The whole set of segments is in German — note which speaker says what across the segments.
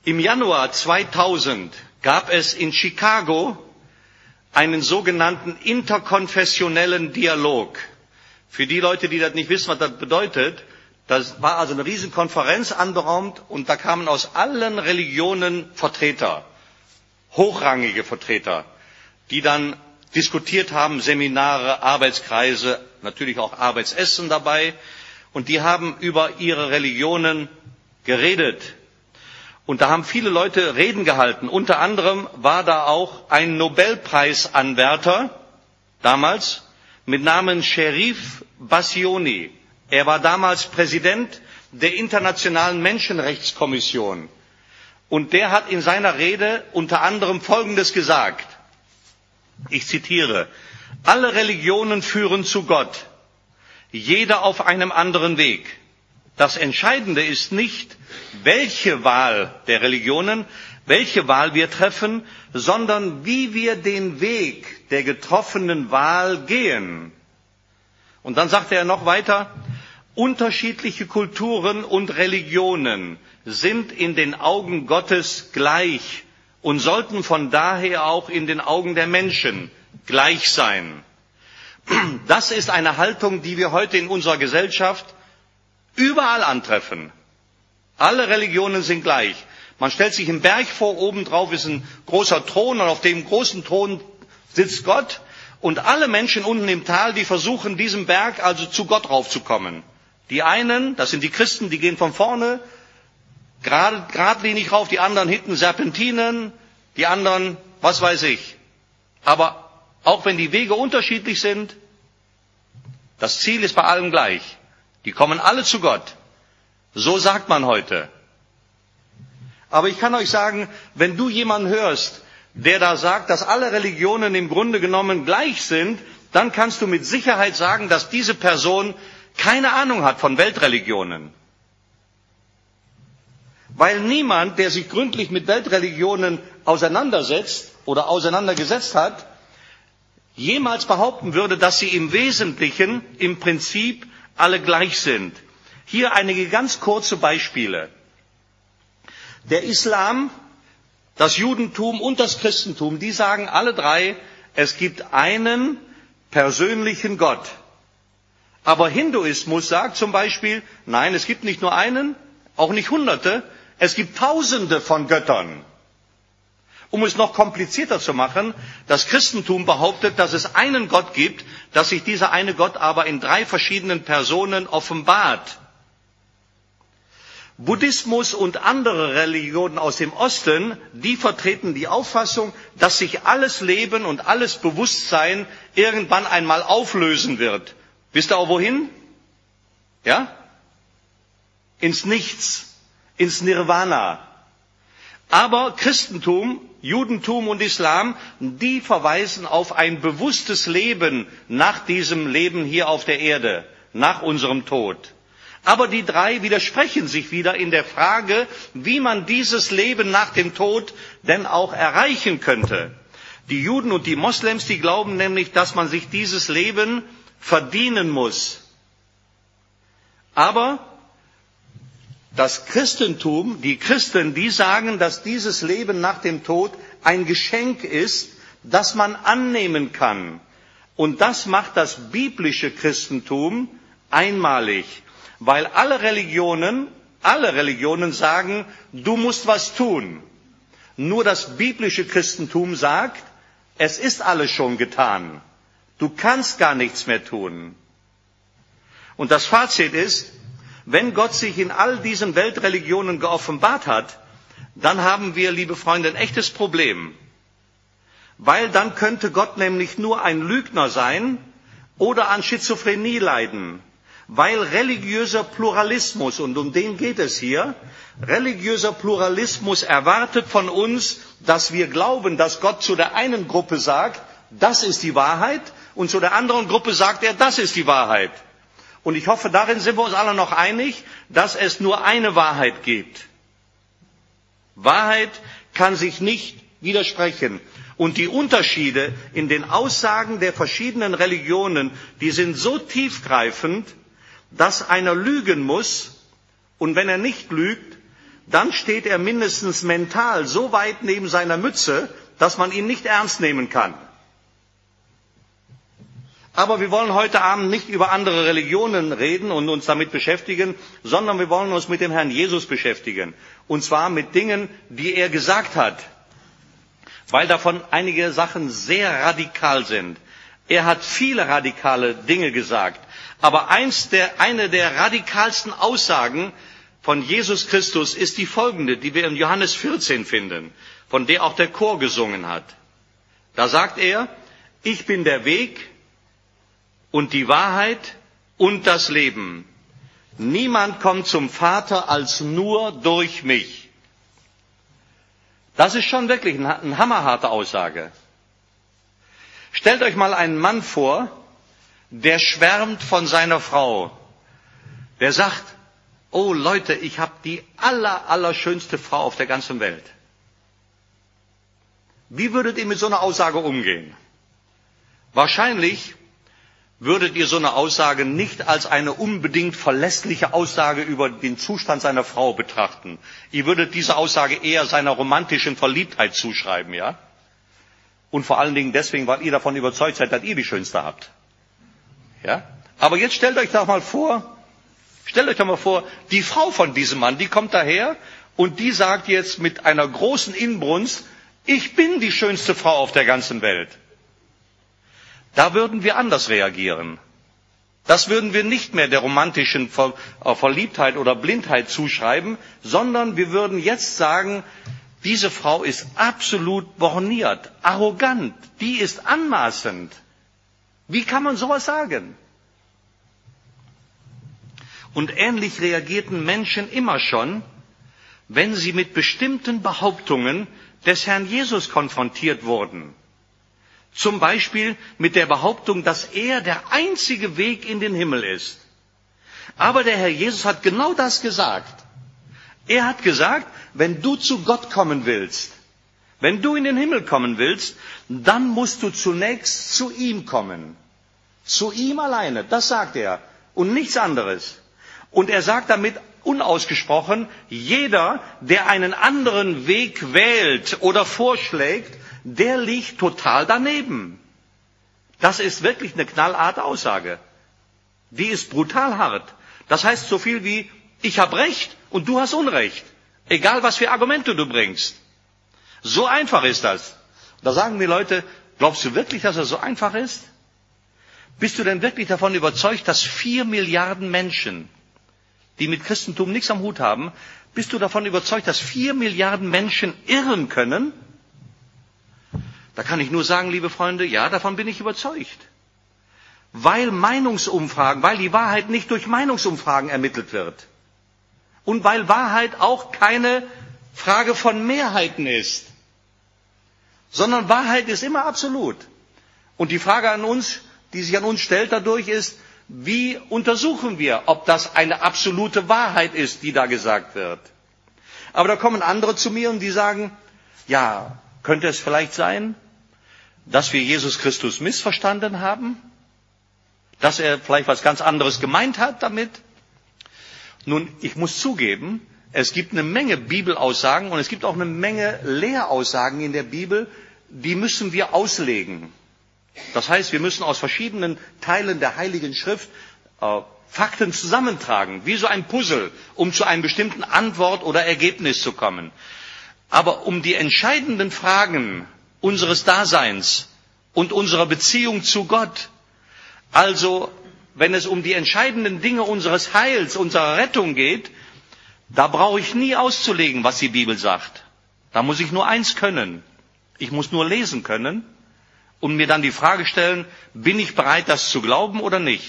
Speaker 1: Im Januar 2000 gab es in Chicago einen sogenannten interkonfessionellen Dialog. Für die Leute, die das nicht wissen, was das bedeutet, das war also eine Riesenkonferenz anberaumt und da kamen aus allen Religionen Vertreter, hochrangige Vertreter, die dann diskutiert haben, Seminare, Arbeitskreise, natürlich auch Arbeitsessen dabei, und die haben über ihre Religionen geredet. Und da haben viele Leute Reden gehalten. Unter anderem war da auch ein Nobelpreisanwärter damals mit Namen Sherif Bassiouni. Er war damals Präsident der Internationalen Menschenrechtskommission. Und der hat in seiner Rede unter anderem Folgendes gesagt. Ich zitiere: Alle Religionen führen zu Gott, jeder auf einem anderen Weg. Das Entscheidende ist nicht, welche Wahl der Religionen, welche Wahl wir treffen, sondern wie wir den Weg der getroffenen Wahl gehen. Und dann sagte er noch weiter: Unterschiedliche Kulturen und Religionen sind in den Augen Gottes gleich und sollten von daher auch in den Augen der Menschen gleich sein. Das ist eine Haltung, die wir heute in unserer Gesellschaft überall antreffen. Alle Religionen sind gleich. Man stellt sich einen Berg vor, obendrauf ist ein großer Thron und auf dem großen Thron sitzt Gott und alle Menschen unten im Tal, die versuchen, diesem Berg also zu Gott raufzukommen. Die einen, das sind die Christen, die gehen von vorne geradlinig rauf, die anderen hinten Serpentinen, die anderen, was weiß ich. Aber auch wenn die Wege unterschiedlich sind, das Ziel ist bei allen gleich. Die kommen alle zu Gott. So sagt man heute. Aber ich kann euch sagen, wenn du jemanden hörst, der da sagt, dass alle Religionen im Grunde genommen gleich sind, dann kannst du mit Sicherheit sagen, dass diese Person keine Ahnung hat von Weltreligionen. Weil niemand, der sich gründlich mit Weltreligionen auseinandersetzt oder auseinandergesetzt hat, jemals behaupten würde, dass sie im Wesentlichen, im Prinzip alle gleich sind. Hier einige ganz kurze Beispiele. Der Islam, das Judentum und das Christentum, die sagen alle drei, es gibt einen persönlichen Gott. Aber Hinduismus sagt zum Beispiel, nein, es gibt nicht nur einen, auch nicht Hunderte, es gibt Tausende von Göttern. Um es noch komplizierter zu machen, das Christentum behauptet, dass es einen Gott gibt, dass sich dieser eine Gott aber in 3 verschiedenen Personen offenbart. Buddhismus und andere Religionen aus dem Osten, die vertreten die Auffassung, dass sich alles Leben und alles Bewusstsein irgendwann einmal auflösen wird. Wisst ihr auch wohin? Ja? Ins Nichts, ins Nirvana. Aber Christentum, Judentum und Islam, die verweisen auf ein bewusstes Leben nach diesem Leben hier auf der Erde, nach unserem Tod. Aber die 3 widersprechen sich wieder in der Frage, wie man dieses Leben nach dem Tod denn auch erreichen könnte. Die Juden und die Moslems, die glauben nämlich, dass man sich dieses Leben verdienen muss. Aber das Christentum, die Christen, die sagen, dass dieses Leben nach dem Tod ein Geschenk ist, das man annehmen kann. Und das macht das biblische Christentum einmalig, weil alle Religionen sagen, du musst was tun. Nur das biblische Christentum sagt, es ist alles schon getan. Du kannst gar nichts mehr tun. Und das Fazit ist, wenn Gott sich in all diesen Weltreligionen geoffenbart hat, dann haben wir, liebe Freunde, ein echtes Problem. Weil dann könnte Gott nämlich nur ein Lügner sein oder an Schizophrenie leiden. Weil religiöser Pluralismus, und um den geht es hier, religiöser Pluralismus erwartet von uns, dass wir glauben, dass Gott zu der einen Gruppe sagt, das ist die Wahrheit, und zu der anderen Gruppe sagt er, das ist die Wahrheit. Und ich hoffe, darin sind wir uns alle noch einig, dass es nur eine Wahrheit gibt. Wahrheit kann sich nicht widersprechen. Und die Unterschiede in den Aussagen der verschiedenen Religionen, die sind so tiefgreifend, dass einer lügen muss. Und wenn er nicht lügt, dann steht er mindestens mental so weit neben seiner Mütze, dass man ihn nicht ernst nehmen kann. Aber wir wollen heute Abend nicht über andere Religionen reden und uns damit beschäftigen, sondern wir wollen uns mit dem Herrn Jesus beschäftigen. Und zwar mit Dingen, die er gesagt hat, weil davon einige Sachen sehr radikal sind. Er hat viele radikale Dinge gesagt, aber eine der radikalsten Aussagen von Jesus Christus ist die folgende, die wir in Johannes 14 finden, von der auch der Chor gesungen hat. Da sagt er, ich bin der Weg und die Wahrheit und das Leben. Niemand kommt zum Vater als nur durch mich. Das ist schon wirklich eine hammerharte Aussage. Stellt euch mal einen Mann vor, der schwärmt von seiner Frau. Der sagt, oh Leute, ich habe die allerschönste Frau auf der ganzen Welt. Wie würdet ihr mit so einer Aussage umgehen? Wahrscheinlich würdet ihr so eine Aussage nicht als eine unbedingt verlässliche Aussage über den Zustand seiner Frau betrachten. Ihr würdet diese Aussage eher seiner romantischen Verliebtheit zuschreiben, ja? Und vor allen Dingen deswegen, weil ihr davon überzeugt seid, dass ihr die Schönste habt. Ja? Aber jetzt stellt euch doch mal vor, die Frau von diesem Mann, die kommt daher und die sagt jetzt mit einer großen Inbrunst, ich bin die schönste Frau auf der ganzen Welt. Da würden wir anders reagieren. Das würden wir nicht mehr der romantischen Verliebtheit oder Blindheit zuschreiben, sondern wir würden jetzt sagen, diese Frau ist absolut borniert, arrogant, die ist anmaßend. Wie kann man sowas sagen? Und ähnlich reagierten Menschen immer schon, wenn sie mit bestimmten Behauptungen des Herrn Jesus konfrontiert wurden. Zum Beispiel mit der Behauptung, dass er der einzige Weg in den Himmel ist. Aber der Herr Jesus hat genau das gesagt. Er hat gesagt, wenn du zu Gott kommen willst, wenn du in den Himmel kommen willst, dann musst du zunächst zu ihm kommen. Zu ihm alleine, das sagt er. Und nichts anderes. Und er sagt damit unausgesprochen, jeder, der einen anderen Weg wählt oder vorschlägt, der liegt total daneben. Das ist wirklich eine knallharte Aussage. Die ist brutal hart. Das heißt so viel wie, ich habe Recht und du hast Unrecht. Egal, was für Argumente du bringst. So einfach ist das. Da sagen die Leute, glaubst du wirklich, dass es so einfach ist? Bist du denn wirklich davon überzeugt, dass 4 Milliarden Menschen, die mit Christentum nichts am Hut haben, bist du davon überzeugt, dass 4 Milliarden Menschen irren können? Da kann ich nur sagen, liebe Freunde, ja, davon bin ich überzeugt. Weil die Wahrheit nicht durch Meinungsumfragen ermittelt wird. Und weil Wahrheit auch keine Frage von Mehrheiten ist. Sondern Wahrheit ist immer absolut. Und die Frage an uns, die sich an uns stellt dadurch ist, wie untersuchen wir, ob das eine absolute Wahrheit ist, die da gesagt wird? Aber da kommen andere zu mir und die sagen, ja, könnte es vielleicht sein, dass wir Jesus Christus missverstanden haben? Dass er vielleicht was ganz anderes gemeint hat damit? Nun, ich muss zugeben, es gibt eine Menge Bibelaussagen und es gibt auch eine Menge Lehraussagen in der Bibel, die müssen wir auslegen. Das heißt, wir müssen aus verschiedenen Teilen der Heiligen Schrift Fakten zusammentragen, wie so ein Puzzle, um zu einer bestimmten Antwort oder Ergebnis zu kommen. Aber um die entscheidenden Fragen unseres Daseins und unserer Beziehung zu Gott, also wenn es um die entscheidenden Dinge unseres Heils, unserer Rettung geht, da brauche ich nie auszulegen, was die Bibel sagt. Da muss ich nur eins können. Ich muss nur lesen können und mir dann die Frage stellen, bin ich bereit, das zu glauben oder nicht?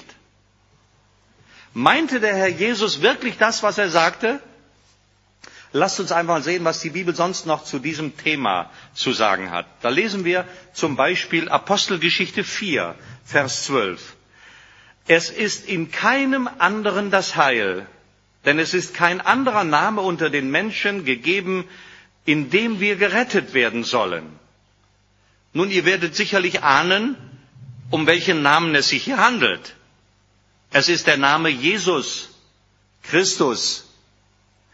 Speaker 1: Meinte der Herr Jesus wirklich das, was er sagte? Lasst uns einmal sehen, was die Bibel sonst noch zu diesem Thema zu sagen hat. Da lesen wir zum Beispiel Apostelgeschichte 4, Vers 12. Es ist in keinem anderen das Heil, denn es ist kein anderer Name unter den Menschen gegeben, in dem wir gerettet werden sollen. Nun, ihr werdet sicherlich ahnen, um welchen Namen es sich hier handelt. Es ist der Name Jesus Christus.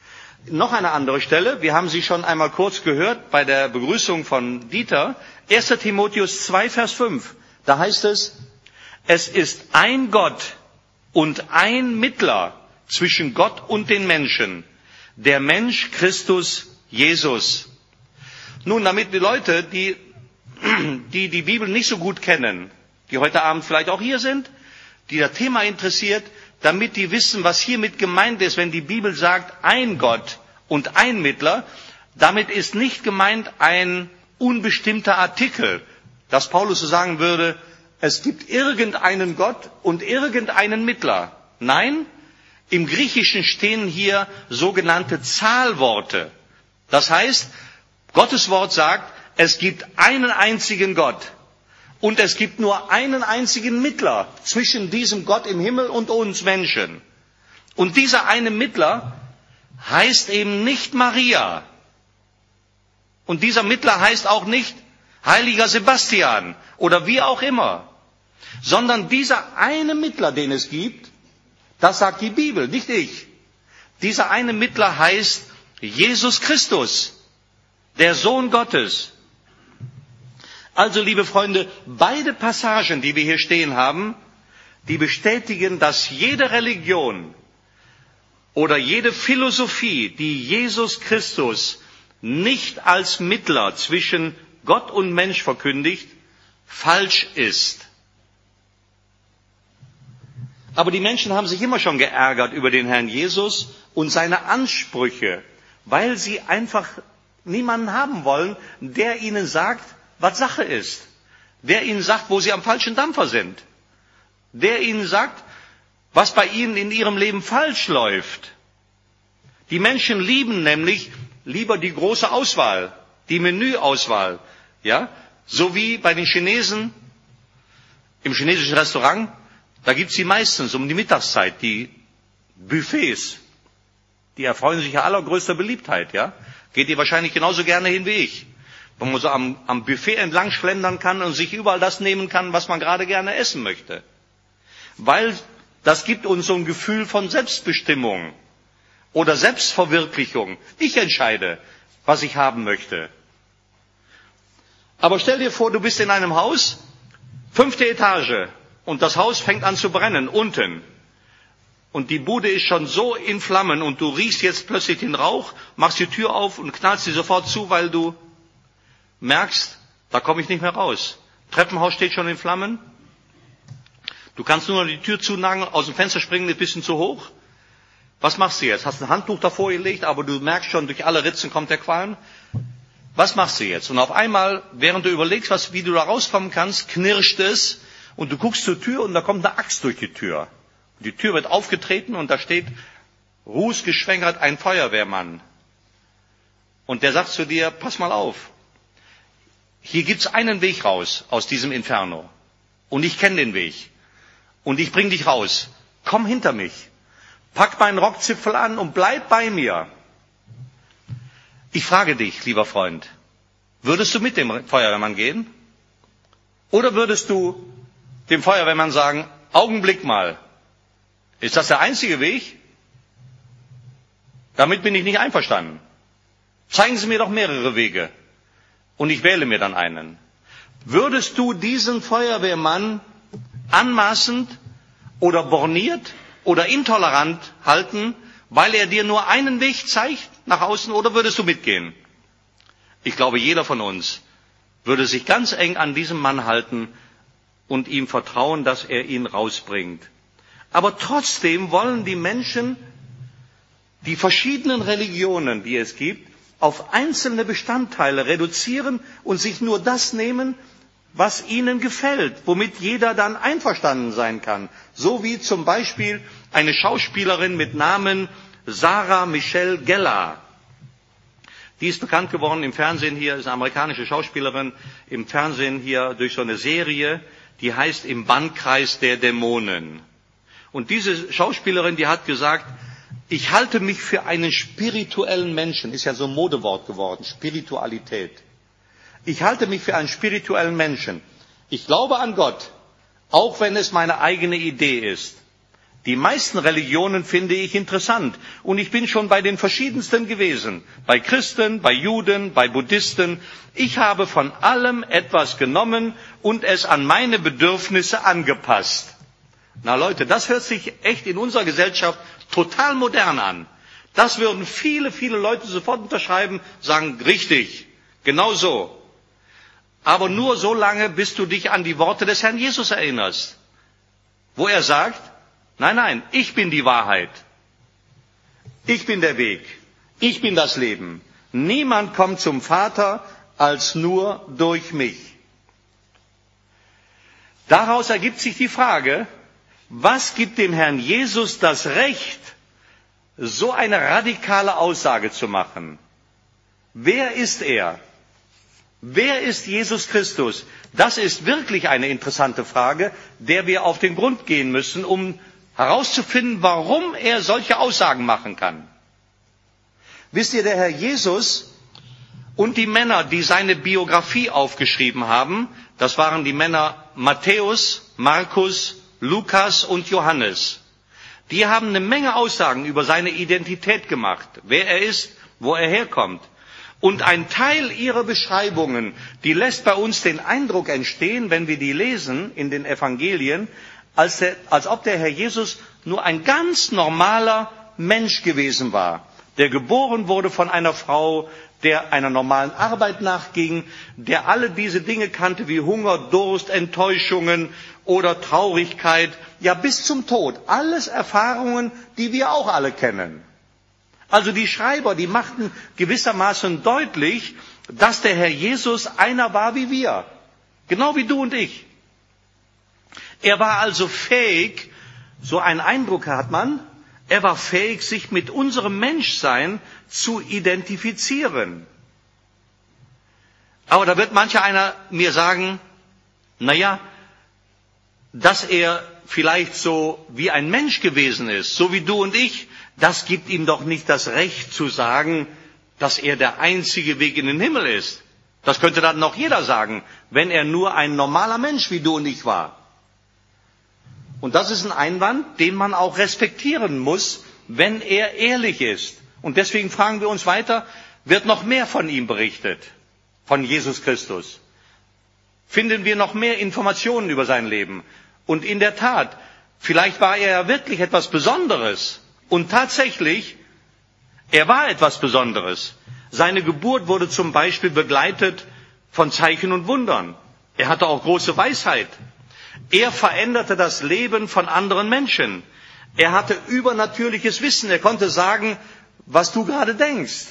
Speaker 1: noch eine andere Stelle, wir haben sie schon einmal kurz gehört bei der Begrüßung von Dieter, 1. Timotheus 2, Vers 5. Da heißt es, es ist ein Gott und ein Mittler zwischen Gott und den Menschen, der Mensch Christus Jesus. Nun, damit die Leute, die die Bibel nicht so gut kennen, die heute Abend vielleicht auch hier sind, die das Thema interessiert, damit die wissen, was hiermit gemeint ist, wenn die Bibel sagt, ein Gott und ein Mittler, damit ist nicht gemeint ein unbestimmter Artikel, dass Paulus so sagen würde, es gibt irgendeinen Gott und irgendeinen Mittler. Nein, im Griechischen stehen hier sogenannte Zahlworte. Das heißt, Gottes Wort sagt, es gibt einen einzigen Gott und es gibt nur einen einzigen Mittler zwischen diesem Gott im Himmel und uns Menschen. Und dieser eine Mittler heißt eben nicht Maria. Und dieser Mittler heißt auch nicht Heiliger Sebastian oder wie auch immer. Sondern dieser eine Mittler, den es gibt, das sagt die Bibel, nicht ich. Dieser eine Mittler heißt Jesus Christus, der Sohn Gottes. Also, liebe Freunde, beide Passagen, die wir hier stehen haben, die bestätigen, dass jede Religion oder jede Philosophie, die Jesus Christus nicht als Mittler zwischen Gott und Mensch verkündigt, falsch ist. Aber die Menschen haben sich immer schon geärgert über den Herrn Jesus und seine Ansprüche, weil sie einfach niemanden haben wollen, der ihnen sagt, was Sache ist. Der ihnen sagt, wo sie am falschen Dampfer sind. Der ihnen sagt, was bei ihnen in ihrem Leben falsch läuft. Die Menschen lieben nämlich lieber die große Auswahl, die Menüauswahl. Ja? So wie bei den Chinesen im chinesischen Restaurant, da gibt's die meistens um die Mittagszeit, die Buffets. Die erfreuen sich ja allergrößter Beliebtheit. Ja? Geht ihr wahrscheinlich genauso gerne hin wie ich. Wo man so am Buffet entlang schlendern kann und sich überall das nehmen kann, was man gerade gerne essen möchte. Weil das gibt uns so ein Gefühl von Selbstbestimmung oder Selbstverwirklichung. Ich entscheide, was ich haben möchte. Aber stell dir vor, du bist in einem Haus, 5. Etage, und das Haus fängt an zu brennen, unten. Und die Bude ist schon so in Flammen und du riechst jetzt plötzlich den Rauch, machst die Tür auf und knallst sie sofort zu, weil du merkst, da komme ich nicht mehr raus. Treppenhaus steht schon in Flammen. Du kannst nur noch die Tür zunageln, aus dem Fenster springen, ist ein bisschen zu hoch. Was machst du jetzt? Hast ein Handtuch davor gelegt, aber du merkst schon, durch alle Ritzen kommt der Qualm. Was machst du jetzt? Und auf einmal, während du überlegst, wie du da rauskommen kannst, knirscht es und du guckst zur Tür und da kommt eine Axt durch die Tür. Die Tür wird aufgetreten und da steht rußgeschwängert ein Feuerwehrmann. Und der sagt zu dir, pass mal auf. Hier gibt's einen Weg raus aus diesem Inferno. Und ich kenne den Weg. Und ich bring dich raus. Komm hinter mich. Pack meinen Rockzipfel an und bleib bei mir. Ich frage dich, lieber Freund, würdest du mit dem Feuerwehrmann gehen? Oder würdest du dem Feuerwehrmann sagen, Augenblick mal, ist das der einzige Weg? Damit bin ich nicht einverstanden. Zeigen Sie mir doch mehrere Wege. Und ich wähle mir dann einen. Würdest du diesen Feuerwehrmann anmaßend oder borniert oder intolerant halten, weil er dir nur einen Weg zeigt nach außen, oder würdest du mitgehen? Ich glaube, jeder von uns würde sich ganz eng an diesem Mann halten und ihm vertrauen, dass er ihn rausbringt. Aber trotzdem wollen die Menschen die verschiedenen Religionen, die es gibt, auf einzelne Bestandteile reduzieren und sich nur das nehmen, was ihnen gefällt, womit jeder dann einverstanden sein kann. So wie zum Beispiel eine Schauspielerin mit Namen Sarah Michelle Gellar. Die ist bekannt geworden im Fernsehen hier, ist eine amerikanische Schauspielerin, im Fernsehen hier durch so eine Serie, die heißt Im Bannkreis der Dämonen. Und diese Schauspielerin, die hat gesagt, ich halte mich für einen spirituellen Menschen, ist ja so ein Modewort geworden, Spiritualität. Ich halte mich für einen spirituellen Menschen. Ich glaube an Gott, auch wenn es meine eigene Idee ist. Die meisten Religionen finde ich interessant. Und ich bin schon bei den verschiedensten gewesen. Bei Christen, bei Juden, bei Buddhisten. Ich habe von allem etwas genommen und es an meine Bedürfnisse angepasst. Na Leute, das hört sich echt in unserer Gesellschaft total modern an. Das würden viele, viele Leute sofort unterschreiben, sagen, richtig, genau so. Aber nur so lange, bis du dich an die Worte des Herrn Jesus erinnerst, wo er sagt, nein, nein, ich bin die Wahrheit. Ich bin der Weg. Ich bin das Leben. Niemand kommt zum Vater als nur durch mich. Daraus ergibt sich die Frage, was gibt dem Herrn Jesus das Recht, so eine radikale Aussage zu machen? Wer ist er? Wer ist Jesus Christus? Das ist wirklich eine interessante Frage, der wir auf den Grund gehen müssen, um herauszufinden, warum er solche Aussagen machen kann. Wisst ihr, der Herr Jesus und die Männer, die seine Biografie aufgeschrieben haben, das waren die Männer Matthäus, Markus, Lukas und Johannes. Die haben eine Menge Aussagen über seine Identität gemacht, wer er ist, wo er herkommt. Und ein Teil ihrer Beschreibungen, die lässt bei uns den Eindruck entstehen, wenn wir die lesen in den Evangelien, als ob der Herr Jesus nur ein ganz normaler Mensch gewesen war, der geboren wurde von einer Frau, der einer normalen Arbeit nachging, der alle diese Dinge kannte wie Hunger, Durst, Enttäuschungen oder Traurigkeit, ja bis zum Tod. Alles Erfahrungen, die wir auch alle kennen. Also die Schreiber, die machten gewissermaßen deutlich, dass der Herr Jesus einer war wie wir. Genau wie du und ich. Er war also fähig, so einen Eindruck hat man, er war fähig, sich mit unserem Menschsein zu identifizieren. Aber da wird mancher einer mir sagen, naja, dass er vielleicht so wie ein Mensch gewesen ist, so wie du und ich, das gibt ihm doch nicht das Recht zu sagen, dass er der einzige Weg in den Himmel ist. Das könnte dann noch jeder sagen, wenn er nur ein normaler Mensch wie du und ich war. Und das ist ein Einwand, den man auch respektieren muss, wenn er ehrlich ist. Und deswegen fragen wir uns weiter, wird noch mehr von ihm berichtet, von Jesus Christus? Finden wir noch mehr Informationen über sein Leben? Und in der Tat, vielleicht war er ja wirklich etwas Besonderes. Und tatsächlich, er war etwas Besonderes. Seine Geburt wurde zum Beispiel begleitet von Zeichen und Wundern. Er hatte auch große Weisheit. Er veränderte das Leben von anderen Menschen. Er hatte übernatürliches Wissen. Er konnte sagen, was du gerade denkst.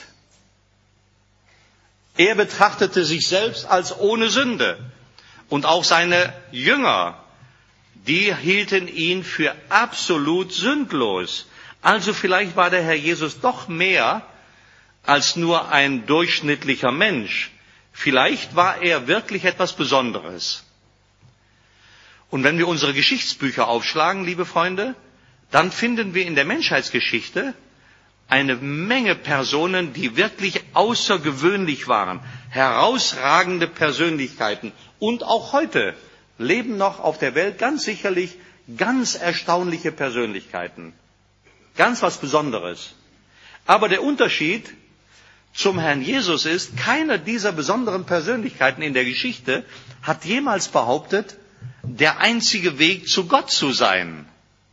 Speaker 1: Er betrachtete sich selbst als ohne Sünde. Und auch seine Jünger, die hielten ihn für absolut sündlos. Also vielleicht war der Herr Jesus doch mehr als nur ein durchschnittlicher Mensch. Vielleicht war er wirklich etwas Besonderes. Und wenn wir unsere Geschichtsbücher aufschlagen, liebe Freunde, dann finden wir in der Menschheitsgeschichte eine Menge Personen, die wirklich außergewöhnlich waren, herausragende Persönlichkeiten. Und auch heute leben noch auf der Welt ganz sicherlich ganz erstaunliche Persönlichkeiten. Ganz was Besonderes. Aber der Unterschied zum Herrn Jesus ist, keiner dieser besonderen Persönlichkeiten in der Geschichte hat jemals behauptet, der einzige Weg zu Gott zu sein.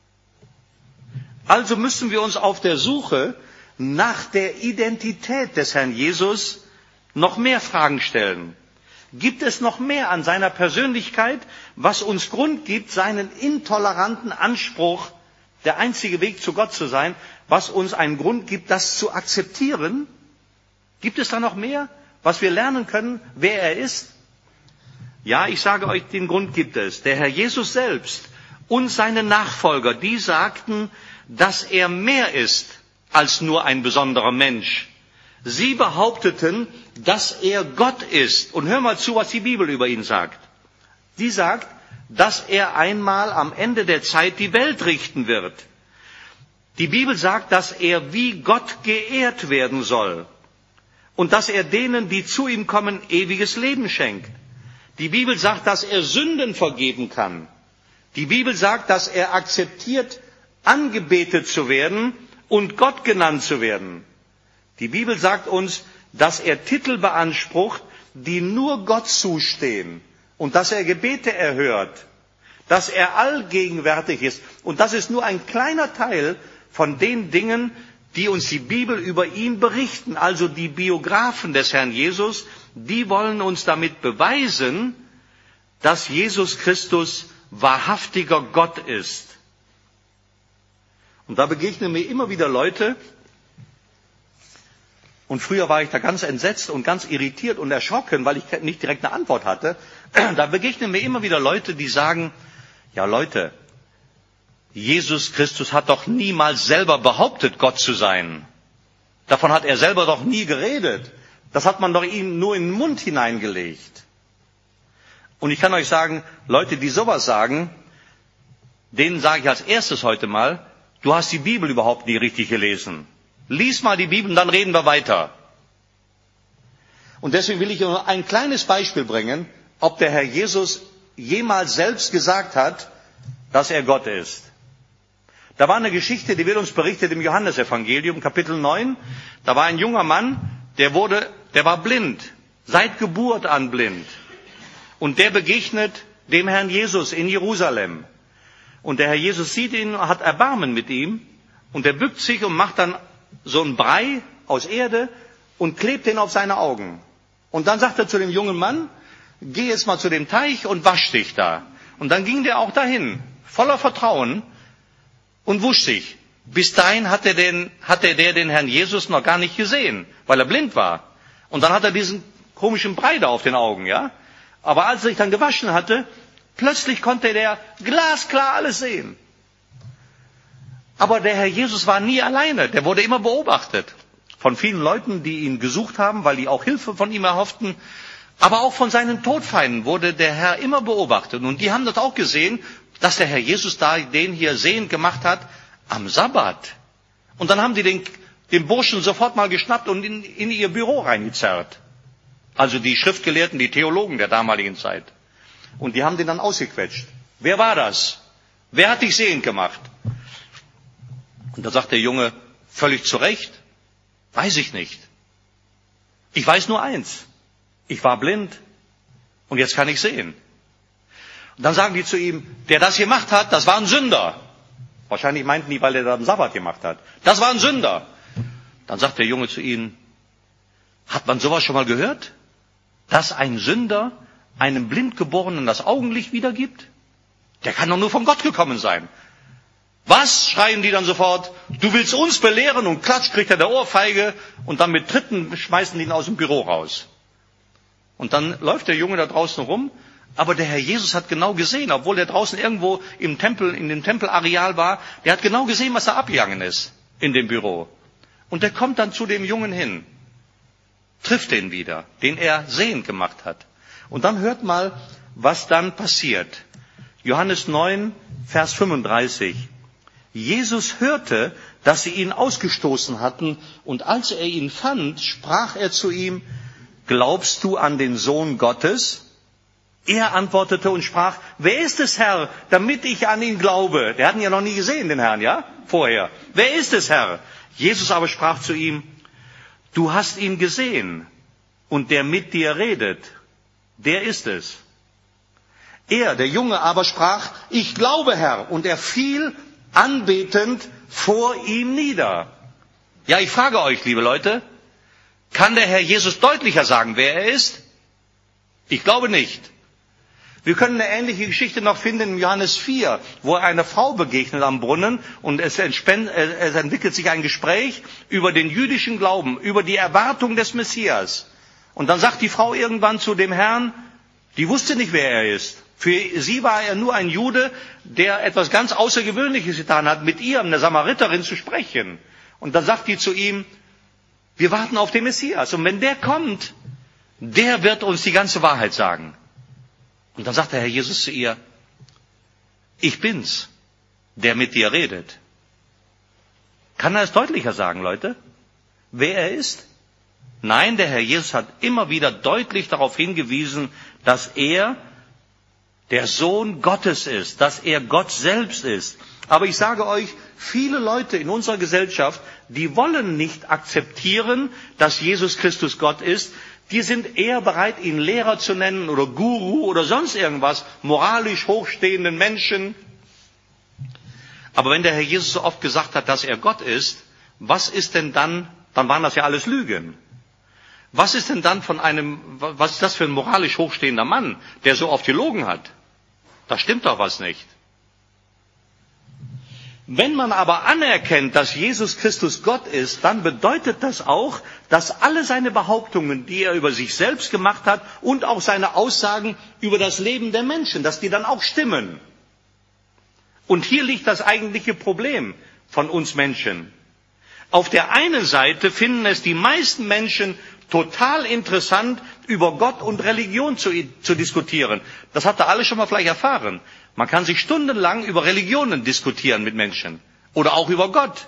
Speaker 1: Also müssen wir uns auf der Suche nach der Identität des Herrn Jesus noch mehr Fragen stellen. Gibt es noch mehr an seiner Persönlichkeit, was uns Grund gibt, seinen intoleranten Anspruch, der einzige Weg zu Gott zu sein, was uns einen Grund gibt, das zu akzeptieren? Gibt es da noch mehr, was wir lernen können, wer er ist? Ja, ich sage euch, den Grund gibt es. Der Herr Jesus selbst und seine Nachfolger, die sagten, dass er mehr ist als nur ein besonderer Mensch. Sie behaupteten, dass er Gott ist. Und hör mal zu, was die Bibel über ihn sagt. Die sagt, dass er einmal am Ende der Zeit die Welt richten wird. Die Bibel sagt, dass er wie Gott geehrt werden soll und dass er denen, die zu ihm kommen, ewiges Leben schenkt. Die Bibel sagt, dass er Sünden vergeben kann. Die Bibel sagt, dass er akzeptiert angebetet zu werden und Gott genannt zu werden. Die Bibel sagt uns, dass er Titel beansprucht, die nur Gott zustehen und dass er Gebete erhört, dass er allgegenwärtig ist. Und das ist nur ein kleiner Teil von den Dingen, die uns die Bibel über ihn berichten. Also die Biografen des Herrn Jesus, die wollen uns damit beweisen, dass Jesus Christus wahrhaftiger Gott ist. Und da begegnen mir immer wieder Leute, und früher war ich da ganz entsetzt und ganz irritiert und erschrocken, weil ich nicht direkt eine Antwort hatte. Da begegnen mir immer wieder Leute, die sagen, ja Leute, Jesus Christus hat doch niemals selber behauptet, Gott zu sein. Davon hat er selber doch nie geredet. Das hat man doch ihm nur in den Mund hineingelegt. Und ich kann euch sagen, Leute, die sowas sagen, denen sage ich als erstes heute mal, du hast die Bibel überhaupt nie richtig gelesen. Lies mal die Bibel, dann reden wir weiter. Und deswegen will ich nur ein kleines Beispiel bringen, ob der Herr Jesus jemals selbst gesagt hat, dass er Gott ist. Da war eine Geschichte, die wird uns berichtet im Johannesevangelium, Kapitel 9. Da war ein junger Mann, der war blind, seit Geburt an blind. Und der begegnet dem Herrn Jesus in Jerusalem. Und der Herr Jesus sieht ihn, hat Erbarmen mit ihm. Und er bückt sich und macht dann so einen Brei aus Erde und klebt den auf seine Augen. Und dann sagt er zu dem jungen Mann, geh jetzt mal zu dem Teich und wasch dich da. Und dann ging der auch dahin, voller Vertrauen und wusch sich. Bis dahin hatte der den Herrn Jesus noch gar nicht gesehen, weil er blind war. Und dann hat er diesen komischen Brei da auf den Augen, ja. Aber als er sich dann gewaschen hatte, plötzlich konnte der glasklar alles sehen. Aber der Herr Jesus war nie alleine, der wurde immer beobachtet. Von vielen Leuten, die ihn gesucht haben, weil die auch Hilfe von ihm erhofften. Aber auch von seinen Todfeinden wurde der Herr immer beobachtet. Und die haben das auch gesehen, dass der Herr Jesus da den hier sehend gemacht hat am Sabbat. Und dann haben die den Burschen sofort mal geschnappt und in ihr Büro reingezerrt. Also die Schriftgelehrten, die Theologen der damaligen Zeit. Und die haben den dann ausgequetscht. Wer war das? Wer hat dich sehend gemacht? Und da sagt der Junge völlig zu Recht, weiß ich nicht. Ich weiß nur eins. Ich war blind und jetzt kann ich sehen. Und dann sagen die zu ihm, der das gemacht hat, das war ein Sünder. Wahrscheinlich meinten die, weil er das am Sabbat gemacht hat. Das war ein Sünder. Dann sagt der Junge zu ihnen, hat man sowas schon mal gehört? Dass ein Sünder einem Blindgeborenen das Augenlicht wiedergibt? Der kann doch nur von Gott gekommen sein. Was? Schreien die dann sofort. Du willst uns belehren, und klatsch kriegt er der Ohrfeige und dann mit Tritten schmeißen die ihn aus dem Büro raus. Und dann läuft der Junge da draußen rum, aber der Herr Jesus hat genau gesehen, obwohl er draußen irgendwo im Tempel, in dem Tempelareal war, der hat genau gesehen, was da abgegangen ist in dem Büro. Und der kommt dann zu dem Jungen hin, trifft den wieder, den er sehend gemacht hat. Und dann hört mal, was dann passiert. Johannes 9, Vers 35. Jesus hörte, dass sie ihn ausgestoßen hatten, und als er ihn fand, sprach er zu ihm, glaubst du an den Sohn Gottes? Er antwortete und sprach, wer ist es, Herr, damit ich an ihn glaube? Der hat ihn ja noch nie gesehen, den Herrn, ja? Vorher. Wer ist es, Herr? Jesus aber sprach zu ihm, du hast ihn gesehen, und der mit dir redet, der ist es. Er, der Junge, aber sprach, ich glaube, Herr, und er fiel anbetend vor ihm nieder. Ja, ich frage euch, liebe Leute, kann der Herr Jesus deutlicher sagen, wer er ist? Ich glaube nicht. Wir können eine ähnliche Geschichte noch finden in Johannes 4, wo er einer Frau begegnet am Brunnen und es entwickelt sich ein Gespräch über den jüdischen Glauben, über die Erwartung des Messias. Und dann sagt die Frau irgendwann zu dem Herrn, die wusste nicht, wer er ist. Für sie war er nur ein Jude, der etwas ganz Außergewöhnliches getan hat, mit ihr, einer Samariterin, zu sprechen. Und dann sagt die zu ihm, wir warten auf den Messias. Und wenn der kommt, der wird uns die ganze Wahrheit sagen. Und dann sagt der Herr Jesus zu ihr, ich bin's, der mit dir redet. Kann er es deutlicher sagen, Leute? Wer er ist? Nein, der Herr Jesus hat immer wieder deutlich darauf hingewiesen, dass er der Sohn Gottes ist, dass er Gott selbst ist. Aber ich sage euch, viele Leute in unserer Gesellschaft, die wollen nicht akzeptieren, dass Jesus Christus Gott ist. Die sind eher bereit, ihn Lehrer zu nennen oder Guru oder sonst irgendwas, moralisch hochstehenden Menschen. Aber wenn der Herr Jesus so oft gesagt hat, dass er Gott ist, was ist denn dann waren das ja alles Lügen. Was ist denn dann was ist das für ein moralisch hochstehender Mann, der so oft gelogen hat? Da stimmt doch was nicht. Wenn man aber anerkennt, dass Jesus Christus Gott ist, dann bedeutet das auch, dass alle seine Behauptungen, die er über sich selbst gemacht hat und auch seine Aussagen über das Leben der Menschen, dass die dann auch stimmen. Und hier liegt das eigentliche Problem von uns Menschen. Auf der einen Seite finden es die meisten Menschen total interessant, über Gott und Religion zu diskutieren. Das habt ihr alle schon mal vielleicht erfahren. Man kann sich stundenlang über Religionen diskutieren mit Menschen. Oder auch über Gott.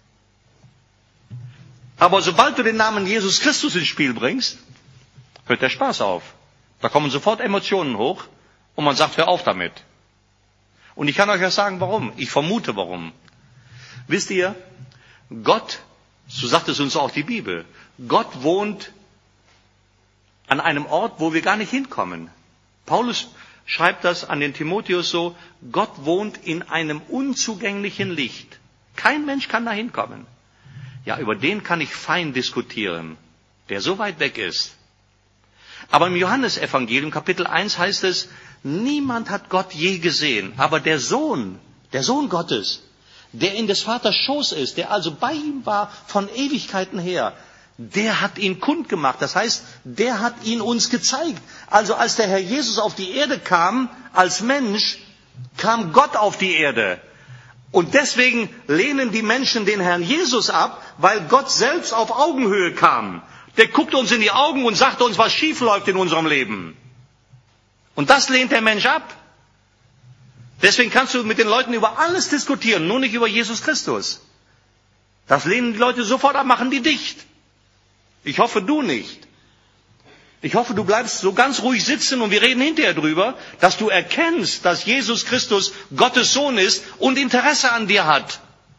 Speaker 1: Aber sobald du den Namen Jesus Christus ins Spiel bringst, hört der Spaß auf. Da kommen sofort Emotionen hoch und man sagt, hör auf damit. Und ich kann euch auch sagen, warum. Ich vermute, warum. Wisst ihr, Gott, so sagt es uns auch die Bibel, Gott wohnt an einem Ort, wo wir gar nicht hinkommen. Paulus schreibt das an den Timotheus so, Gott wohnt in einem unzugänglichen Licht. Kein Mensch kann da hinkommen. Ja, über den kann ich fein diskutieren, der so weit weg ist. Aber im Johannesevangelium, Kapitel 1 heißt es, niemand hat Gott je gesehen, aber der Sohn Gottes, der in des Vaters Schoß ist, der also bei ihm war von Ewigkeiten her, der hat ihn kundgemacht. Das heißt, der hat ihn uns gezeigt. Also als der Herr Jesus auf die Erde kam, als Mensch, kam Gott auf die Erde. Und deswegen lehnen die Menschen den Herrn Jesus ab, weil Gott selbst auf Augenhöhe kam. Der guckt uns in die Augen und sagt uns, was schief läuft in unserem Leben. Und das lehnt der Mensch ab. Deswegen kannst du mit den Leuten über alles diskutieren, nur nicht über Jesus Christus. Das lehnen die Leute sofort ab, machen die dicht. Ich hoffe, du nicht. Ich hoffe, du bleibst so ganz ruhig sitzen und wir reden hinterher drüber, dass du erkennst, dass Jesus Christus Gottes Sohn ist und Interesse an dir hat.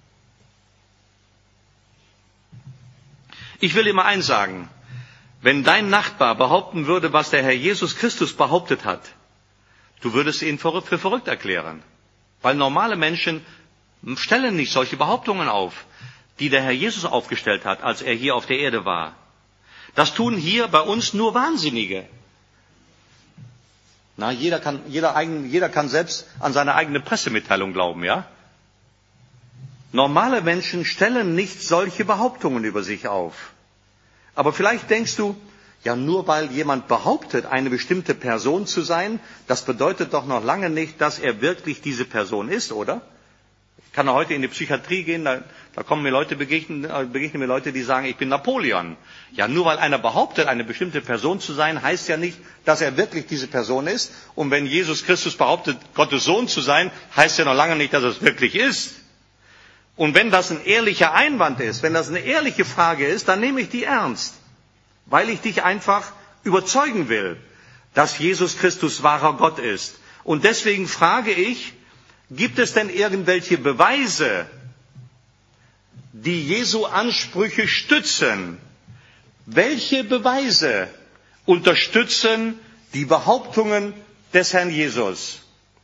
Speaker 1: Ich will immer eins sagen. Wenn dein Nachbar behaupten würde, was der Herr Jesus Christus behauptet hat, du würdest ihn für verrückt erklären. Weil normale Menschen stellen nicht solche Behauptungen auf, die der Herr Jesus aufgestellt hat, als er hier auf der Erde war. Das tun hier bei uns nur Wahnsinnige. Na, jeder kann selbst an seine eigene Pressemitteilung glauben, ja? Normale Menschen stellen nicht solche Behauptungen über sich auf. Aber vielleicht denkst du, ja, nur weil jemand behauptet, eine bestimmte Person zu sein, das bedeutet doch noch lange nicht, dass er wirklich diese Person ist, oder? Ich kann heute in die Psychiatrie gehen, da kommen mir Leute begegnen mir Leute, die sagen, ich bin Napoleon. Ja, nur weil einer behauptet, eine bestimmte Person zu sein, heißt ja nicht, dass er wirklich diese Person ist. Und wenn Jesus Christus behauptet, Gottes Sohn zu sein, heißt ja noch lange nicht, dass er es wirklich ist. Und wenn das ein ehrlicher Einwand ist, wenn das eine ehrliche Frage ist, dann nehme ich die ernst. Weil ich dich einfach überzeugen will, dass Jesus Christus wahrer Gott ist. Und deswegen frage ich, gibt es denn irgendwelche Beweise, die Jesu Ansprüche stützen? Welche Beweise unterstützen die Behauptungen des Herrn Jesus?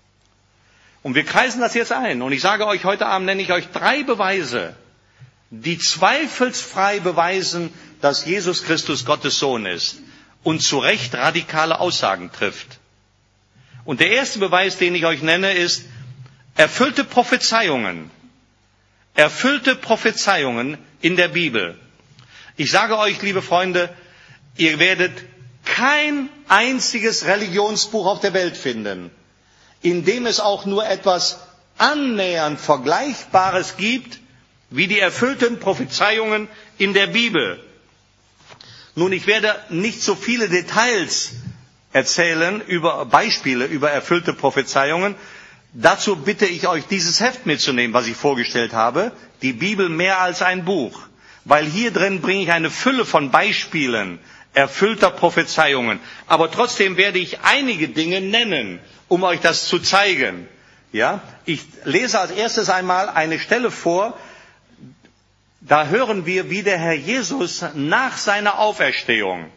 Speaker 1: Und wir kreisen das jetzt ein. Und ich sage euch, heute Abend nenne ich euch 3 Beweise, die zweifelsfrei beweisen, dass Jesus Christus Gottes Sohn ist und zu Recht radikale Aussagen trifft. Und der erste Beweis, den ich euch nenne, ist erfüllte Prophezeiungen. Erfüllte Prophezeiungen in der Bibel. Ich sage euch, liebe Freunde, ihr werdet kein einziges Religionsbuch auf der Welt finden, in dem es auch nur etwas annähernd Vergleichbares gibt, wie die erfüllten Prophezeiungen in der Bibel. Nun, ich werde nicht so viele Details erzählen über Beispiele über erfüllte Prophezeiungen. Dazu bitte ich euch, dieses Heft mitzunehmen, was ich vorgestellt habe, die Bibel mehr als ein Buch. Weil hier drin bringe ich eine Fülle von Beispielen erfüllter Prophezeiungen. Aber trotzdem werde ich einige Dinge nennen, um euch das zu zeigen. Ja, ich lese als erstes einmal eine Stelle vor, da hören wir, wie der Herr Jesus nach seiner Auferstehung,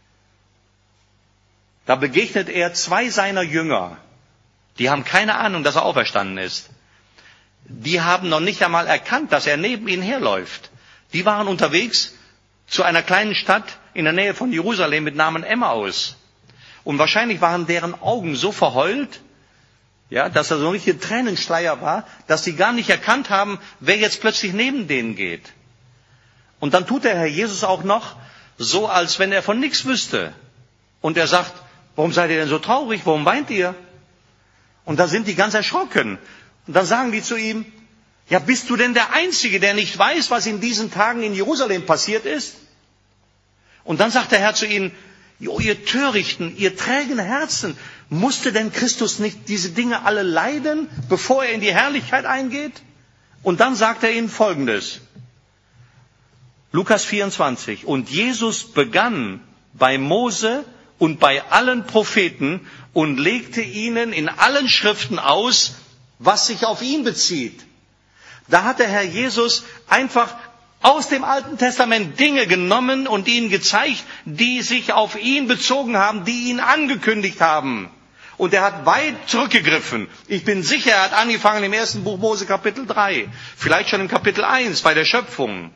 Speaker 1: da begegnet er 2 seiner Jünger. Die haben keine Ahnung, dass er auferstanden ist. Die haben noch nicht einmal erkannt, dass er neben ihnen herläuft. Die waren unterwegs zu einer kleinen Stadt in der Nähe von Jerusalem mit Namen Emmaus. Und wahrscheinlich waren deren Augen so verheult, ja, dass da so ein richtiger Tränenschleier war, dass sie gar nicht erkannt haben, wer jetzt plötzlich neben denen geht. Und dann tut der Herr Jesus auch noch so, als wenn er von nichts wüsste. Und er sagt, warum seid ihr denn so traurig? Warum weint ihr? Und da sind die ganz erschrocken. Und dann sagen die zu ihm, ja, bist du denn der Einzige, der nicht weiß, was in diesen Tagen in Jerusalem passiert ist? Und dann sagt der Herr zu ihnen, ihr Törichten, ihr trägen Herzen, musste denn Christus nicht diese Dinge alle leiden, bevor er in die Herrlichkeit eingeht? Und dann sagt er ihnen Folgendes. Lukas 24. Und Jesus begann bei Mose und bei allen Propheten und legte ihnen in allen Schriften aus, was sich auf ihn bezieht. Da hat der Herr Jesus einfach aus dem Alten Testament Dinge genommen und ihnen gezeigt, die sich auf ihn bezogen haben, die ihn angekündigt haben. Und er hat weit zurückgegriffen. Ich bin sicher, er hat angefangen im 1. Buch Mose Kapitel 3, vielleicht schon im Kapitel 1 bei der Schöpfung.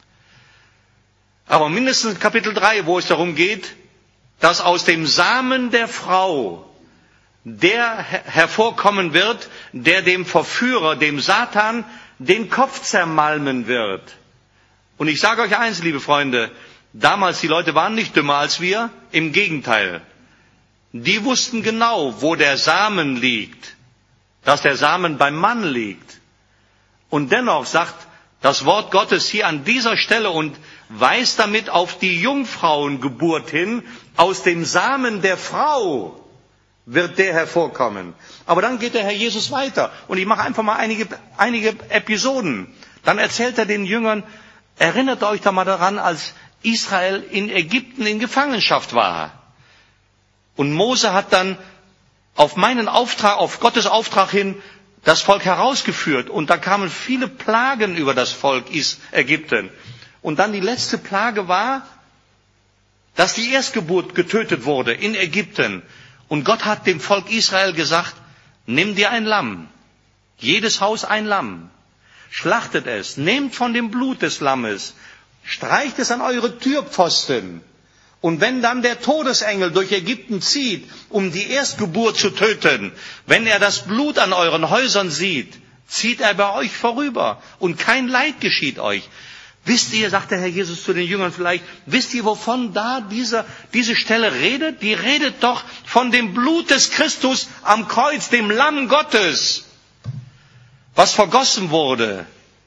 Speaker 1: Aber mindestens Kapitel 3, wo es darum geht, dass aus dem Samen der Frau der hervorkommen wird, der dem Verführer, dem Satan, den Kopf zermalmen wird. Und ich sage euch eins, liebe Freunde, damals die Leute waren nicht dümmer als wir, im Gegenteil. Die wussten genau, wo der Samen liegt, dass der Samen beim Mann liegt. Und dennoch sagt das Wort Gottes hier an dieser Stelle und weist damit auf die Jungfrauengeburt hin, aus dem Samen der Frau wird der hervorkommen. Aber dann geht der Herr Jesus weiter. Und ich mache einfach mal einige Episoden. Dann erzählt er den Jüngern, erinnert euch da mal daran, als Israel in Ägypten in Gefangenschaft war. Und Mose hat dann auf meinen Auftrag, auf Gottes Auftrag hin, das Volk herausgeführt. Und da kamen viele Plagen über das Volk Ägypten. Und dann die letzte Plage war, dass die Erstgeburt getötet wurde in Ägypten. Und Gott hat dem Volk Israel gesagt, nimm dir ein Lamm, jedes Haus ein Lamm, schlachtet es, nehmt von dem Blut des Lammes, streicht es an eure Türpfosten. Und wenn dann der Todesengel durch Ägypten zieht, um die Erstgeburt zu töten, wenn er das Blut an euren Häusern sieht, zieht er bei euch vorüber und kein Leid geschieht euch. Wisst ihr, sagt der Herr Jesus zu den Jüngern vielleicht, wisst ihr, wovon da diese Stelle redet? Die redet doch von dem Blut des Christus am Kreuz, dem Lamm Gottes, was vergossen wurde,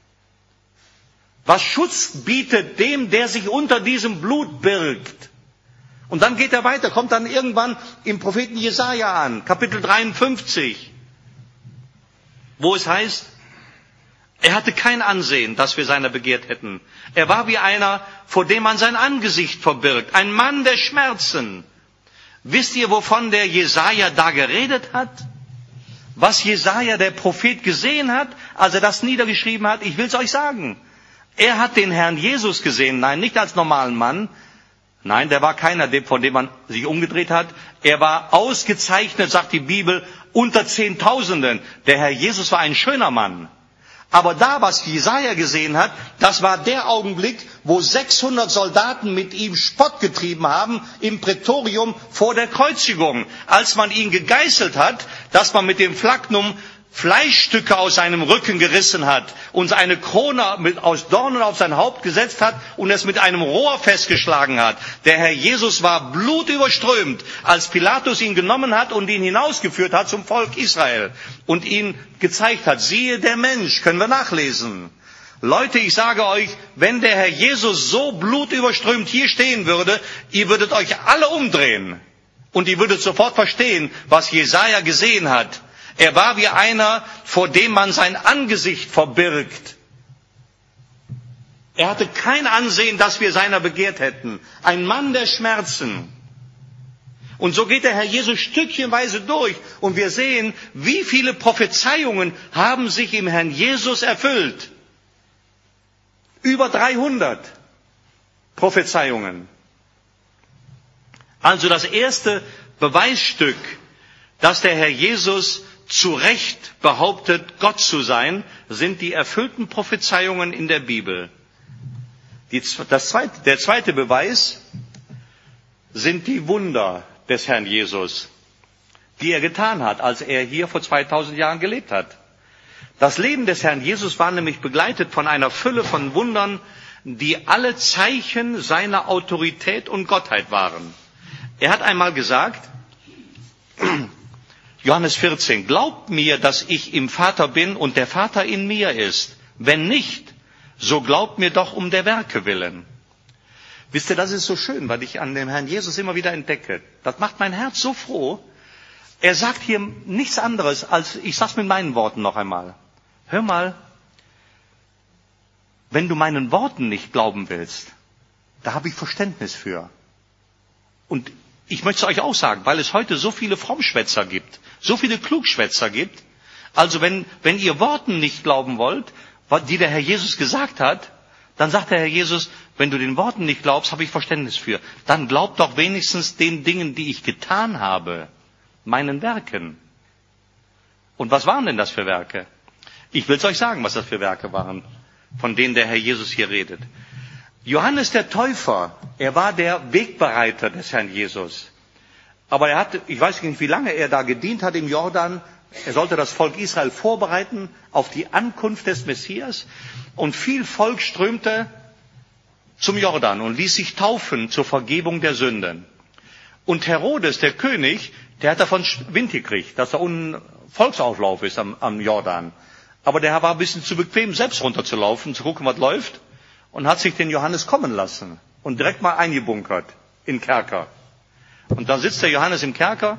Speaker 1: was Schutz bietet dem, der sich unter diesem Blut birgt. Und dann geht er weiter, kommt dann irgendwann im Propheten Jesaja an, Kapitel 53, wo es heißt, er hatte kein Ansehen, das wir seiner begehrt hätten. Er war wie einer, vor dem man sein Angesicht verbirgt. Ein Mann der Schmerzen. Wisst ihr, wovon der Jesaja da geredet hat? Was Jesaja, der Prophet, gesehen hat, als er das niedergeschrieben hat? Ich will es euch sagen. Er hat den Herrn Jesus gesehen. Nein, nicht als normalen Mann. Nein, der war keiner, von dem man sich umgedreht hat. Er war ausgezeichnet, sagt die Bibel, unter Zehntausenden. Der Herr Jesus war ein schöner Mann. Aber da, was Jesaja gesehen hat, das war der Augenblick, wo 600 Soldaten mit ihm Spott getrieben haben im Prätorium vor der Kreuzigung. Als man ihn gegeißelt hat, dass man mit dem Flaggnum Fleischstücke aus seinem Rücken gerissen hat und eine Krone aus Dornen auf sein Haupt gesetzt hat und es mit einem Rohr festgeschlagen hat. Der Herr Jesus war blutüberströmt, als Pilatus ihn genommen hat und ihn hinausgeführt hat zum Volk Israel und ihn gezeigt hat. Siehe der Mensch, können wir nachlesen. Leute, ich sage euch, wenn der Herr Jesus so blutüberströmt hier stehen würde, ihr würdet euch alle umdrehen und ihr würdet sofort verstehen, was Jesaja gesehen hat. Er war wie einer, vor dem man sein Angesicht verbirgt. Er hatte kein Ansehen, das wir seiner begehrt hätten. Ein Mann der Schmerzen. Und so geht der Herr Jesus stückchenweise durch. Und wir sehen, wie viele Prophezeiungen haben sich im Herrn Jesus erfüllt. Über 300 Prophezeiungen. Also das erste Beweisstück, dass der Herr Jesus zu Recht behauptet, Gott zu sein, sind die erfüllten Prophezeiungen in der Bibel. Der zweite Beweis sind die Wunder des Herrn Jesus, die er getan hat, als er hier vor 2000 Jahren gelebt hat. Das Leben des Herrn Jesus war nämlich begleitet von einer Fülle von Wundern, die alle Zeichen seiner Autorität und Gottheit waren. Er hat einmal gesagt, Johannes 14, glaubt mir, dass ich im Vater bin und der Vater in mir ist. Wenn nicht, so glaubt mir doch um der Werke willen. Wisst ihr, das ist so schön, was ich an dem Herrn Jesus immer wieder entdecke. Das macht mein Herz so froh. Er sagt hier nichts anderes, als, ich sag's mit meinen Worten noch einmal. Hör mal, wenn du meinen Worten nicht glauben willst, da habe ich Verständnis für. Und ich möchte es euch auch sagen, weil es heute so viele Frommschwätzer gibt, so viele Klugschwätzer gibt. Also wenn ihr Worten nicht glauben wollt, die der Herr Jesus gesagt hat, dann sagt der Herr Jesus, wenn du den Worten nicht glaubst, habe ich Verständnis für. Dann glaubt doch wenigstens den Dingen, die ich getan habe, meinen Werken. Und was waren denn das für Werke? Ich will es euch sagen, was das für Werke waren, von denen der Herr Jesus hier redet. Johannes der Täufer, er war der Wegbereiter des Herrn Jesus. Aber er hatte, ich weiß nicht, wie lange er da gedient hat im Jordan. Er sollte das Volk Israel vorbereiten auf die Ankunft des Messias. Und viel Volk strömte zum Jordan und ließ sich taufen zur Vergebung der Sünden. Und Herodes, der König, der hat davon Wind gekriegt, dass da unten Volksauflauf ist am Jordan. Aber der war ein bisschen zu bequem, selbst runterzulaufen, zu gucken, was läuft. Und hat sich den Johannes kommen lassen und direkt mal eingebunkert in Kerker. Und dann sitzt der Johannes im Kerker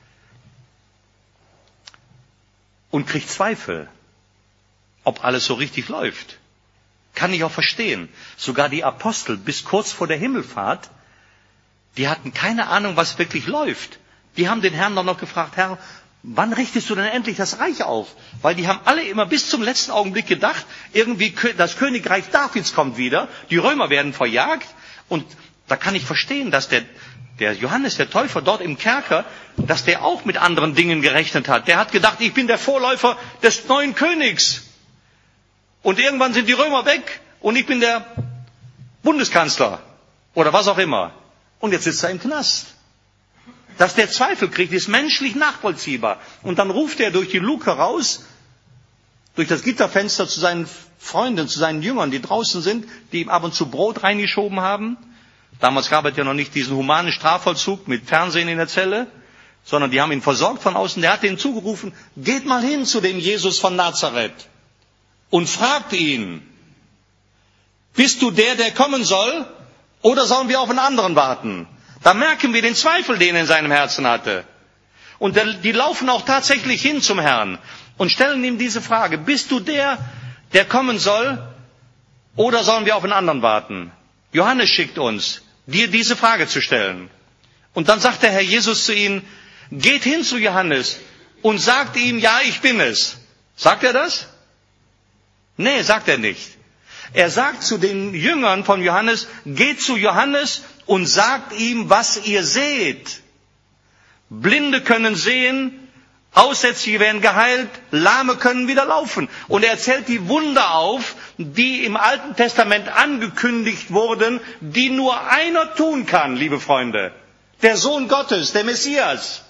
Speaker 1: und kriegt Zweifel, ob alles so richtig läuft. Kann ich auch verstehen. Sogar die Apostel bis kurz vor der Himmelfahrt, die hatten keine Ahnung, was wirklich läuft. Die haben den Herrn dann noch gefragt, Herr, wann richtest du denn endlich das Reich auf? Weil die haben alle immer bis zum letzten Augenblick gedacht, irgendwie das Königreich Davids kommt wieder, die Römer werden verjagt. Und da kann ich verstehen, dass der Johannes, der Täufer dort im Kerker, dass der auch mit anderen Dingen gerechnet hat. Der hat gedacht, ich bin der Vorläufer des neuen Königs. Und irgendwann sind die Römer weg und ich bin der Bundeskanzler oder was auch immer. Und jetzt sitzt er im Knast. Dass der Zweifel kriegt, ist menschlich nachvollziehbar. Und dann ruft er durch die Luke raus, durch das Gitterfenster zu seinen Freunden, zu seinen Jüngern, die draußen sind, die ihm ab und zu Brot reingeschoben haben. Damals gab es ja noch nicht diesen humanen Strafvollzug mit Fernsehen in der Zelle, sondern die haben ihn versorgt von außen. Der hat ihnen zugerufen, geht mal hin zu dem Jesus von Nazareth und fragt ihn, bist du der kommen soll, oder sollen wir auf einen anderen warten? Da merken wir den Zweifel, den er in seinem Herzen hatte. Und die laufen auch tatsächlich hin zum Herrn und stellen ihm diese Frage, bist du der kommen soll, oder sollen wir auf einen anderen warten? Johannes schickt uns, dir diese Frage zu stellen. Und dann sagt der Herr Jesus zu ihnen, geht hin zu Johannes und sagt ihm, ja, ich bin es. Sagt er das? Nee, sagt er nicht. Er sagt zu den Jüngern von Johannes, geht zu Johannes und sagt ihm, was ihr seht. Blinde können sehen, Aussätzige werden geheilt, Lahme können wieder laufen. Und er zählt die Wunder auf, die im Alten Testament angekündigt wurden, die nur einer tun kann, liebe Freunde. Der Sohn Gottes, der Messias.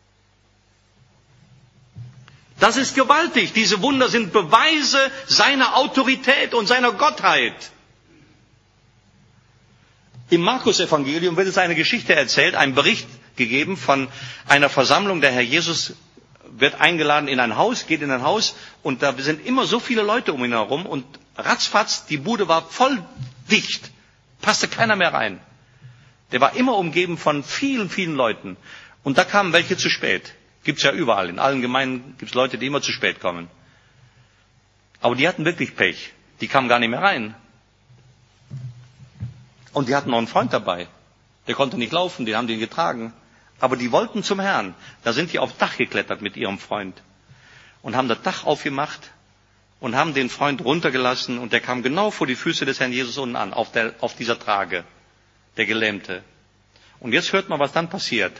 Speaker 1: Das ist gewaltig. Diese Wunder sind Beweise seiner Autorität und seiner Gottheit. Im Markus-Evangelium wird es eine Geschichte erzählt, ein Bericht gegeben von einer Versammlung. Der Herr Jesus wird eingeladen in ein Haus, geht in ein Haus und da sind immer so viele Leute um ihn herum und ratzfatz, die Bude war voll dicht, passte keiner mehr rein. Der war immer umgeben von vielen, vielen Leuten und da kamen welche zu spät. Gibt's ja überall, in allen Gemeinden gibt's Leute, die immer zu spät kommen. Aber die hatten wirklich Pech, die kamen gar nicht mehr rein. Und die hatten noch einen Freund dabei, der konnte nicht laufen, die haben den getragen. Aber die wollten zum Herrn. Da sind die aufs Dach geklettert mit ihrem Freund und haben das Dach aufgemacht und haben den Freund runtergelassen und der kam genau vor die Füße des Herrn Jesus unten an, auf dieser Trage, der Gelähmte. Und jetzt hört mal, was dann passiert.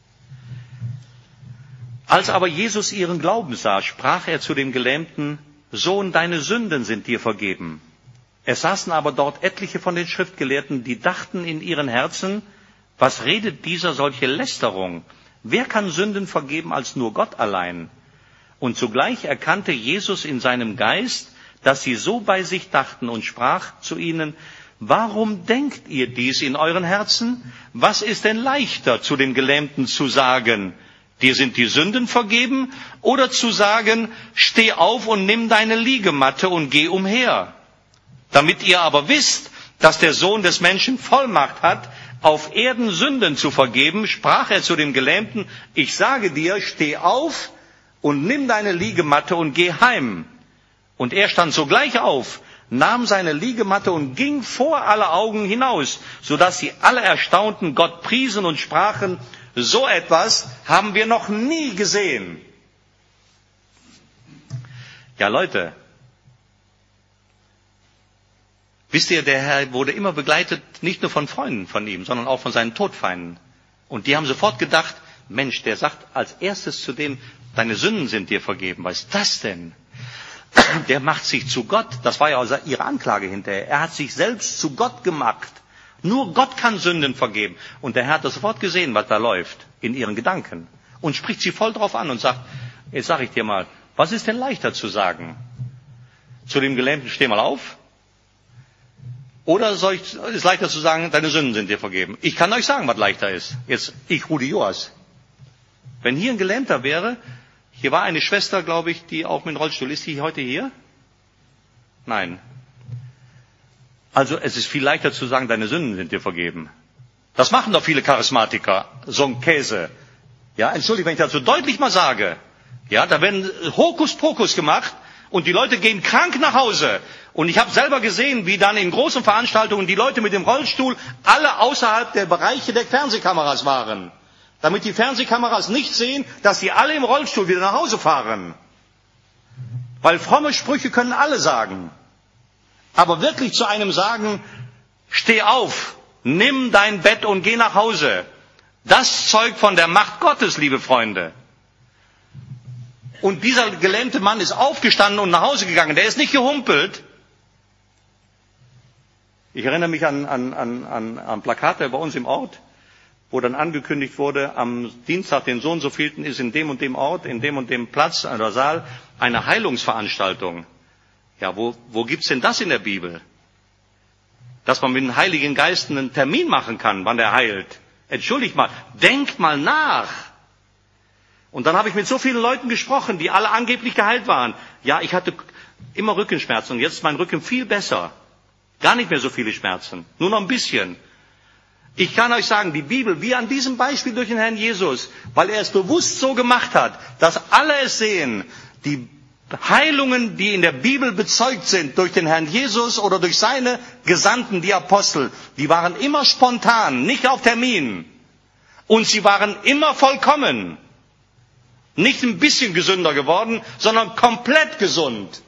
Speaker 1: Als aber Jesus ihren Glauben sah, sprach er zu dem Gelähmten: Sohn, deine Sünden sind dir vergeben. Es saßen aber dort etliche von den Schriftgelehrten, die dachten in ihren Herzen: Was redet dieser solche Lästerung? Wer kann Sünden vergeben als nur Gott allein? Und zugleich erkannte Jesus in seinem Geist, dass sie so bei sich dachten und sprach zu ihnen: Warum denkt ihr dies in euren Herzen? Was ist denn leichter, zu dem Gelähmten zu sagen: Dir sind die Sünden vergeben, oder zu sagen: Steh auf und nimm deine Liegematte und geh umher? Damit ihr aber wisst, dass der Sohn des Menschen Vollmacht hat, auf Erden Sünden zu vergeben, sprach er zu dem Gelähmten: Ich sage dir, steh auf und nimm deine Liegematte und geh heim. Und er stand sogleich auf, nahm seine Liegematte und ging vor alle Augen hinaus, sodass sie alle erstaunten, Gott priesen und sprachen: So etwas haben wir noch nie gesehen. Ja, Leute, wisst ihr, der Herr wurde immer begleitet, nicht nur von Freunden von ihm, sondern auch von seinen Todfeinden. Und die haben sofort gedacht: Mensch, der sagt als erstes zu dem: Deine Sünden sind dir vergeben. Was ist das denn? Der macht sich zu Gott. Das war ja ihre Anklage hinterher. Er hat sich selbst zu Gott gemacht. Nur Gott kann Sünden vergeben. Und der Herr hat das sofort gesehen, was da läuft in ihren Gedanken. Und spricht sie voll drauf an und sagt: Jetzt sage ich dir mal, was ist denn leichter zu sagen? Zu dem Gelähmten: Steh mal auf? Oder ist es leichter zu sagen: Deine Sünden sind dir vergeben? Ich kann euch sagen, was leichter ist. Jetzt, ich, Rudi Joas. Wenn hier ein Gelähmter wäre, hier war eine Schwester, glaube ich, die auch mit dem Rollstuhl, ist die heute hier? Nein. Also es ist viel leichter zu sagen: Deine Sünden sind dir vergeben. Das machen doch viele Charismatiker, so ein Käse. Ja, entschuldigt, wenn ich das so deutlich mal sage. Ja, da werden Hokuspokus gemacht und die Leute gehen krank nach Hause. Und ich habe selber gesehen, wie dann in großen Veranstaltungen die Leute mit dem Rollstuhl alle außerhalb der Bereiche der Fernsehkameras waren. Damit die Fernsehkameras nicht sehen, dass sie alle im Rollstuhl wieder nach Hause fahren. Weil fromme Sprüche können alle sagen. Aber wirklich zu einem sagen: Steh auf, nimm dein Bett und geh nach Hause. Das zeugt von der Macht Gottes, liebe Freunde. Und dieser gelähmte Mann ist aufgestanden und nach Hause gegangen. Der ist nicht gehumpelt. Ich erinnere mich an Plakate bei uns im Ort, wo dann angekündigt wurde, am Dienstag, den so und so vielten, ist in dem und dem Ort, in dem und dem Platz oder Saal eine Heilungsveranstaltung. Ja, wo gibt's denn das in der Bibel? Dass man mit dem Heiligen Geist einen Termin machen kann, wann er heilt. Entschuldigt mal, denkt mal nach. Und dann habe ich mit so vielen Leuten gesprochen, die alle angeblich geheilt waren. Ja, ich hatte immer Rückenschmerzen und jetzt ist mein Rücken viel besser. Gar nicht mehr so viele Schmerzen, nur noch ein bisschen. Ich kann euch sagen, die Bibel, wie an diesem Beispiel durch den Herrn Jesus, weil er es bewusst so gemacht hat, dass alle es sehen, die Heilungen, die in der Bibel bezeugt sind durch den Herrn Jesus oder durch seine Gesandten, die Apostel, die waren immer spontan, nicht auf Termin. Und sie waren immer vollkommen. Nicht ein bisschen gesünder geworden, sondern komplett gesund.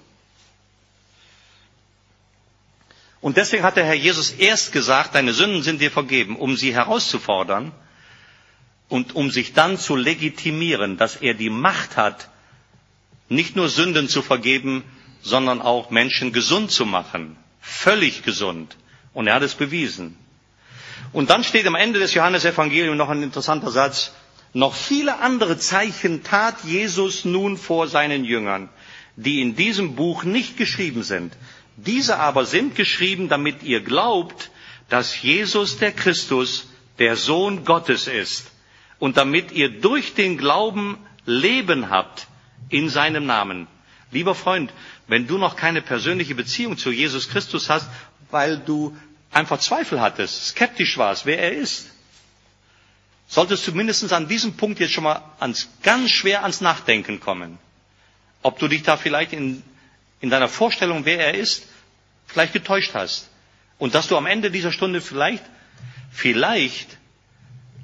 Speaker 1: Und deswegen hat der Herr Jesus erst gesagt: Deine Sünden sind dir vergeben, um sie herauszufordern und um sich dann zu legitimieren, dass er die Macht hat, nicht nur Sünden zu vergeben, sondern auch Menschen gesund zu machen. Völlig gesund. Und er hat es bewiesen. Und dann steht am Ende des Johannesevangeliums noch ein interessanter Satz: Noch viele andere Zeichen tat Jesus nun vor seinen Jüngern, die in diesem Buch nicht geschrieben sind. Diese aber sind geschrieben, damit ihr glaubt, dass Jesus der Christus, der Sohn Gottes ist, und damit ihr durch den Glauben Leben habt in seinem Namen. Lieber Freund, wenn du noch keine persönliche Beziehung zu Jesus Christus hast, weil du einfach Zweifel hattest, skeptisch warst, wer er ist, solltest du mindestens an diesem Punkt jetzt schon mal ganz schwer ans Nachdenken kommen. Ob du dich da vielleicht in deiner Vorstellung, wer er ist, vielleicht getäuscht hast. Und dass du am Ende dieser Stunde vielleicht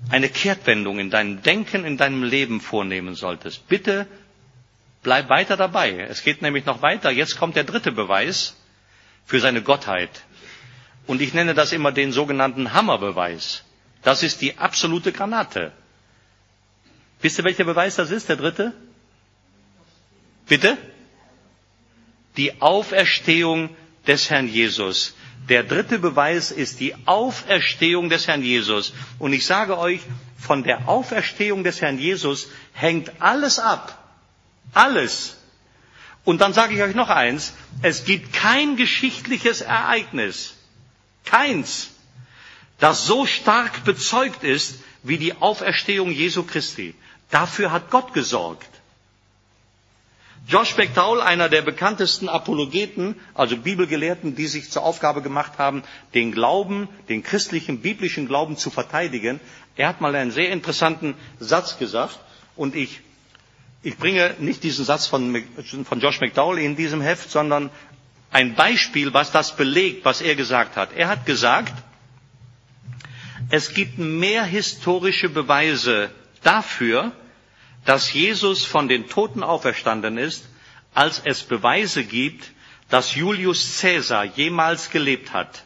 Speaker 1: eine Kehrtwendung in deinem Denken, in deinem Leben vornehmen solltest, bitte bleib weiter dabei. Es geht nämlich noch weiter. Jetzt kommt der dritte Beweis für seine Gottheit. Und ich nenne das immer den sogenannten Hammerbeweis. Das ist die absolute Granate. Wisst ihr, welcher Beweis das ist, der dritte? Bitte? Die Auferstehung des Herrn Jesus. Der dritte Beweis ist die Auferstehung des Herrn Jesus. Und ich sage euch, von der Auferstehung des Herrn Jesus hängt alles ab. Alles. Und dann sage ich euch noch eins, es gibt kein geschichtliches Ereignis, keins, das so stark bezeugt ist wie die Auferstehung Jesu Christi. Dafür hat Gott gesorgt. Josh McDowell, einer der bekanntesten Apologeten, also Bibelgelehrten, die sich zur Aufgabe gemacht haben, den Glauben, den christlichen, biblischen Glauben zu verteidigen, er hat mal einen sehr interessanten Satz gesagt. Und ich bringe nicht diesen Satz von Josh McDowell in diesem Heft, sondern ein Beispiel, was das belegt, was er gesagt hat. Er hat gesagt, es gibt mehr historische Beweise dafür, dass Jesus von den Toten auferstanden ist, als es Beweise gibt, dass Julius Caesar jemals gelebt hat.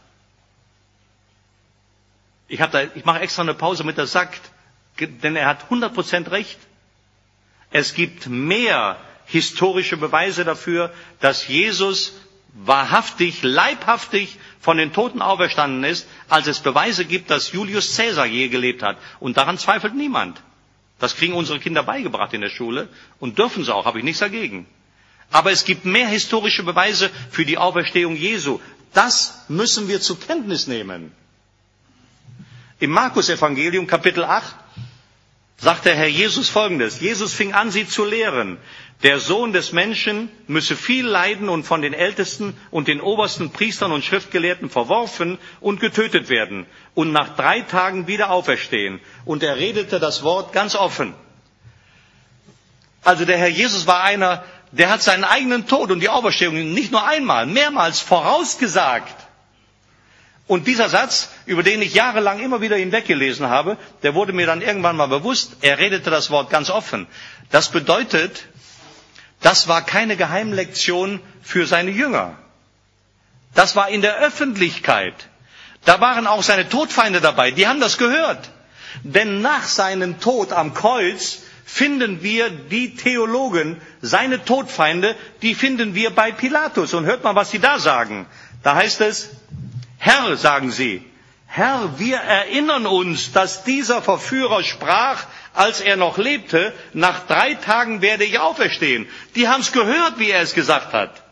Speaker 1: Ich mache extra eine Pause, damit er sagt, denn er hat 100% recht. Es gibt mehr historische Beweise dafür, dass Jesus wahrhaftig, leibhaftig von den Toten auferstanden ist, als es Beweise gibt, dass Julius Caesar je gelebt hat. Und daran zweifelt niemand. Das kriegen unsere Kinder beigebracht in der Schule und dürfen sie auch, habe ich nichts dagegen. Aber es gibt mehr historische Beweise für die Auferstehung Jesu. Das müssen wir zur Kenntnis nehmen. Im Markus-Evangelium, Kapitel 8, sagt der Herr Jesus Folgendes. Jesus fing an, sie zu lehren. Der Sohn des Menschen müsse viel leiden und von den Ältesten und den obersten Priestern und Schriftgelehrten verworfen und getötet werden und nach 3 Tagen wieder auferstehen. Und er redete das Wort ganz offen. Also der Herr Jesus war einer, der hat seinen eigenen Tod und die Auferstehung nicht nur einmal, mehrmals vorausgesagt. Und dieser Satz, über den ich jahrelang immer wieder hinweggelesen habe, der wurde mir dann irgendwann mal bewusst, er redete das Wort ganz offen. Das bedeutet, das war keine Geheimlektion für seine Jünger. Das war in der Öffentlichkeit. Da waren auch seine Todfeinde dabei, die haben das gehört. Denn nach seinem Tod am Kreuz finden wir die Theologen, seine Todfeinde, die finden wir bei Pilatus. Und hört mal, was sie da sagen. Da heißt es, Herr, sagen sie, Herr, wir erinnern uns, dass dieser Verführer sprach, als er noch lebte, nach 3 Tagen werde ich auferstehen. Die haben es gehört, wie er es gesagt hat.